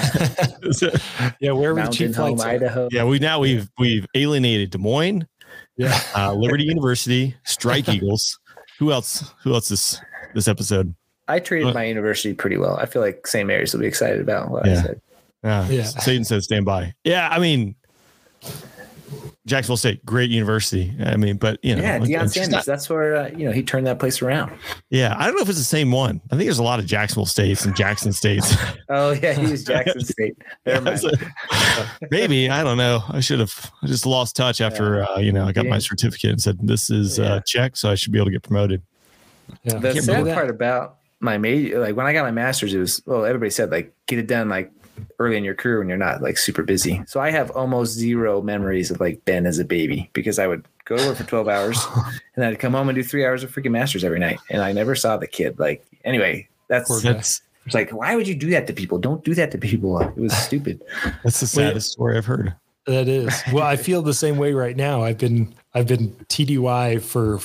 Yeah, wherever Mountain the cheap flights Home, Idaho. Yeah, we've alienated Des Moines. Yeah. Liberty University, Strike Eagles. Who else this episode? I treated my university pretty well. I feel like St. Mary's will be excited about what I said. Yeah. Satan says stand by. Yeah, I mean, Jacksonville State, great university. I mean, but you know, Deion Sanders. That's where he turned that place around. Yeah, I don't know if it's the same one. I think there's a lot of Jacksonville States and Jackson States. Oh yeah, he was Jackson State. Never mind. Maybe I don't know. I just lost touch after I got my certificate and said this is check, so I should be able to get promoted. Yeah. The sad part about my major, like when I got my master's, it was everybody said like get it done like early in your career when you're not like super busy. So I have almost zero memories of like Ben as a baby because I would go to work for 12 hours and I'd come home and do 3 hours of freaking master's every night. And I never saw the kid. Like, anyway, it's like, why would you do that to people? Don't do that to people. It was stupid. That's the saddest story I've heard. That is. Well, I feel the same way right now. I've been TDY for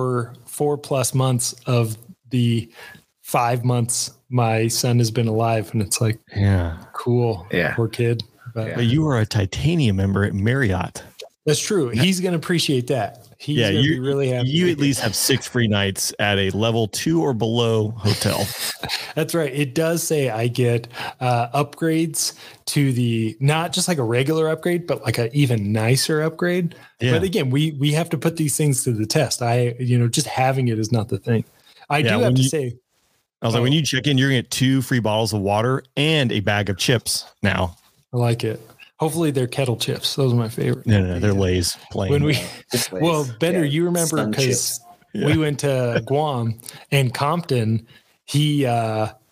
4+ months of the 5 months my son has been alive, and it's like, cool. Yeah. Poor kid. But you were a titanium member at Marriott. That's true. He's going to appreciate that. He's going to be really happy. You at least have 6 free nights at a level 2 or below hotel. That's right. It does say I get upgrades to the, not just like a regular upgrade, but like an even nicer upgrade. Yeah. But again, we have to put these things to the test. Just having it is not the thing. I do have to say. I was like, when you check in, you're going to get 2 free bottles of water and a bag of chips now. I like it. Hopefully they're kettle chips. Those are my favorite. No, they're Lay's plain. Bender, you remember because we went to Guam and Compton. He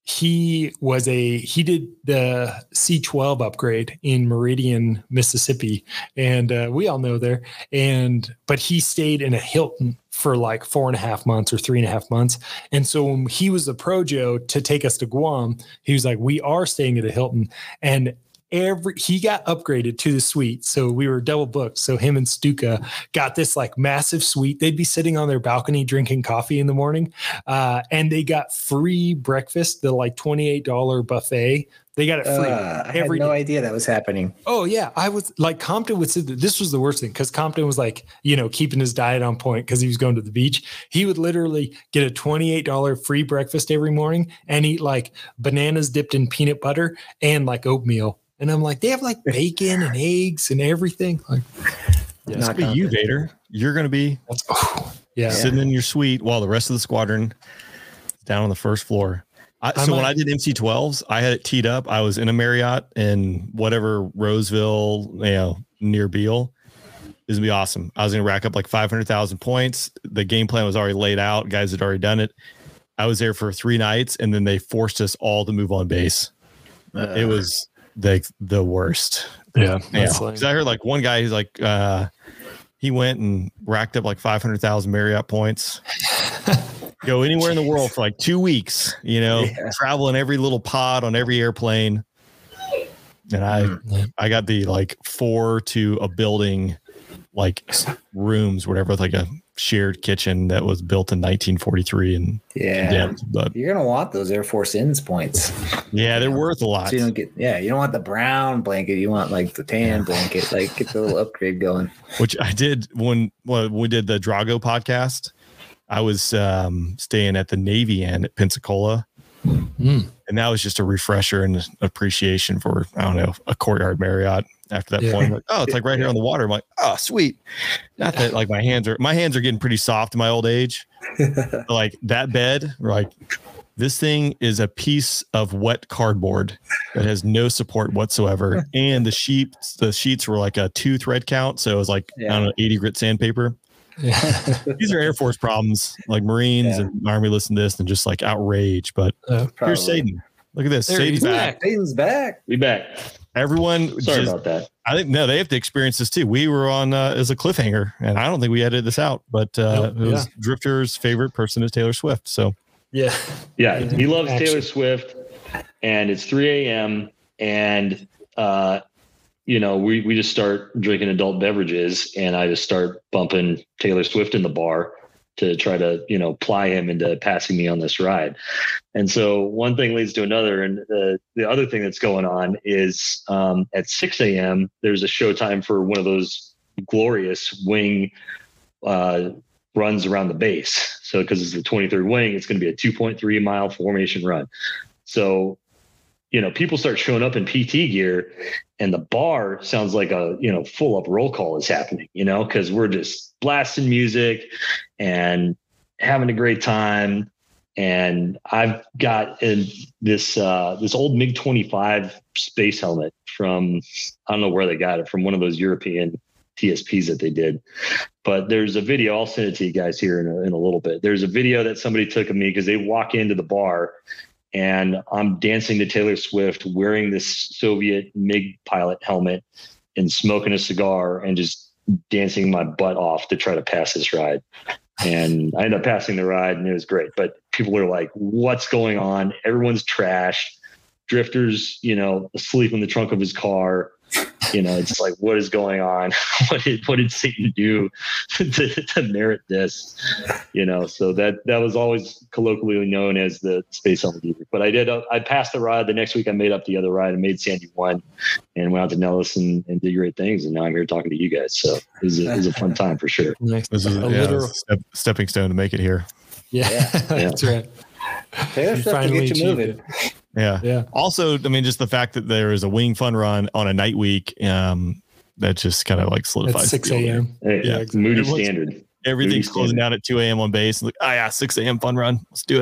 he did the C12 upgrade in Meridian, Mississippi, and we all know there. But he stayed in a Hilton for like 4.5 months or 3.5 months. And so when he was the Pro Joe to take us to Guam, he was like, we are staying at a Hilton. And he got upgraded to the suite. So we were double booked. So him and Stuka got this like massive suite. They'd be sitting on their balcony drinking coffee in the morning. And they got free breakfast, the like $28 buffet. They got it free. I had no idea that was happening. Oh yeah. I was like, Compton would say that this was the worst thing, because Compton was like, keeping his diet on point because he was going to the beach. He would literally get a $28 free breakfast every morning and eat like bananas dipped in peanut butter and like oatmeal. And I'm like, they have like bacon and eggs and everything. Like, yeah, it's gonna be you, Vader. You're going to be sitting in your suite while the rest of the squadron is down on the first floor. When I did MC-12s, I had it teed up. I was in a Marriott in whatever Roseville, near Beale. This would be awesome. I was going to rack up like 500,000 points. The game plan was already laid out. Guys had already done it. I was there for 3 nights, and then they forced us all to move on base. It was the worst. Yeah. Because I heard like one guy, he's like, he went and racked up like 500,000 Marriott points. Go anywhere in the world for like 2 weeks, travel in every little pod on every airplane. And I got the like 4 to a building, like rooms, whatever, with like a shared kitchen that was built in 1943. And but you're gonna want those Air Force Inns points. Yeah, they're worth a lot. So you don't want the brown blanket. You want like the tan blanket. Like get the little upgrade going. Which I did when we did the Drago podcast. I was staying at the Navy Inn at Pensacola. And that was just a refresher and appreciation for, I don't know, a Courtyard Marriott. After that point, I'm like, it's like right here on the water. I'm like, oh, sweet. Not that like my hands are getting pretty soft in my old age. Like that bed, like this thing is a piece of wet cardboard that has no support whatsoever. And the sheets were like a 2 thread count. So it was like, I don't know, 80 grit sandpaper. Yeah. These are Air Force problems, like Marines and Army listen to this and just like outrage. But here's Satan. Look at this. Satan's back. Satan's back. We back. Everyone, sorry about that. I think they have to experience this too. We were on as a cliffhanger, and I don't think we edited this out. But it was Drifter's favorite person is Taylor Swift. So he loves Taylor Swift, and it's 3 a.m. and we just start drinking adult beverages, and I just start bumping Taylor Swift in the bar to try to, ply him into passing me on this ride. And so one thing leads to another. And the other thing that's going on is at 6 a.m., there's a showtime for one of those glorious wing runs around the base. So because it's the 23rd wing, it's going to be a 2.3 mile formation run. So, people start showing up in PT gear, and the bar sounds like a, full up roll call is happening, because we're just blasting music and having a great time. And I've got this old MiG-25 space helmet from, I don't know where they got it, from one of those European TSPs that they did. But there's a video, I'll send it to you guys here in a little bit. There's a video that somebody took of me because they walk into the bar, and I'm dancing to Taylor Swift wearing this Soviet MiG pilot helmet and smoking a cigar and just dancing my butt off to try to pass this ride. And I ended up passing the ride, and it was great. But people are like, what's going on? Everyone's trashed. Drifter's, asleep in the trunk of his car. It's like, what is going on? What did Satan do to merit this? So that was always colloquially known as the space helmet geezer. But I passed the ride. The next week I made up the other ride and made Sandy 1 and went out to Nellis and did great things. And now I'm here talking to you guys. So it was a fun time for sure. Nice. This is a stepping stone to make it here. Yeah. That's right. Taylor Swift to get you moving. Yeah. Also, I mean, just the fact that there is a wing fun run on a night week, that just kind of like solidifies. At 6 a.m. Yeah, it's Moody standard. Everything's closing down at 2 a.m. on base. Like, 6 a.m. fun run. Let's do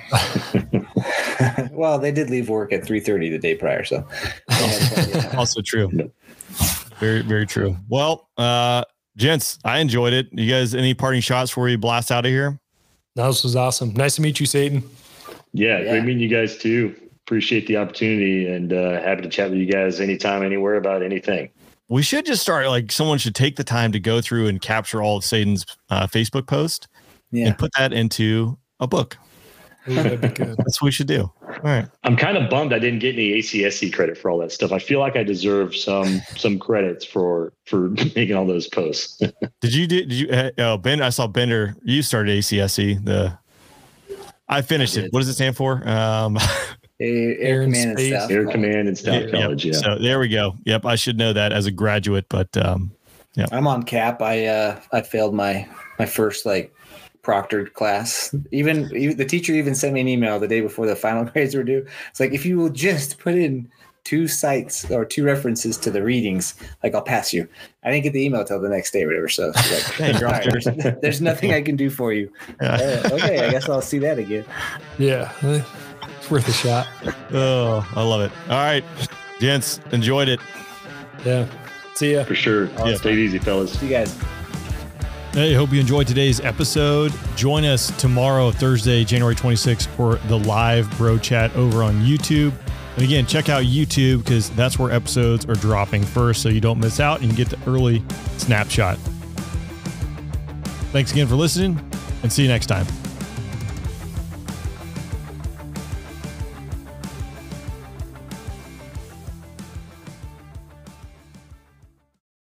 it. Well, they did leave work at 3:30 the day prior, so also true. Very, very true. Well, gents, I enjoyed it. You guys, any parting shots before we blast out of here? No, this was awesome. Nice to meet you, Satan. Yeah, great meeting you guys too. Appreciate the opportunity, and happy to chat with you guys anytime, anywhere about anything. We should just start, like, someone should take the time to go through and capture all of Satan's Facebook posts and put that into a book. Ooh, that'd be good. That's what we should do. All right. I'm kind of bummed I didn't get any ACSC credit for all that stuff. I feel like I deserve some credits for making all those posts. Did you Ben, I saw Bender, you started ACSC. I finished it. What does it stand for? Air Command and Staff. Air Command and Staff College. Yeah. So there we go. Yep. I should know that as a graduate, but yeah. I'm on CAP. I failed my first proctored class. Even the teacher even sent me an email the day before the final grades were due. It's like, if you will just put in 2 sites or 2 references to the readings, I'll pass you. I didn't get the email till the next day or whatever. So it's like, all right, there's nothing I can do for you. Okay, I guess I'll see that again. Yeah, it's worth a shot. Oh, I love it. All right, gents, enjoyed it. Yeah, see ya. For sure. Yeah, stay easy, fellas. See you guys. Hey, hope you enjoyed today's episode. Join us tomorrow, Thursday, January 26th, for the live bro chat over on YouTube. And again, check out YouTube, because that's where episodes are dropping first, so you don't miss out and you get the early snapshot. Thanks again for listening, and see you next time.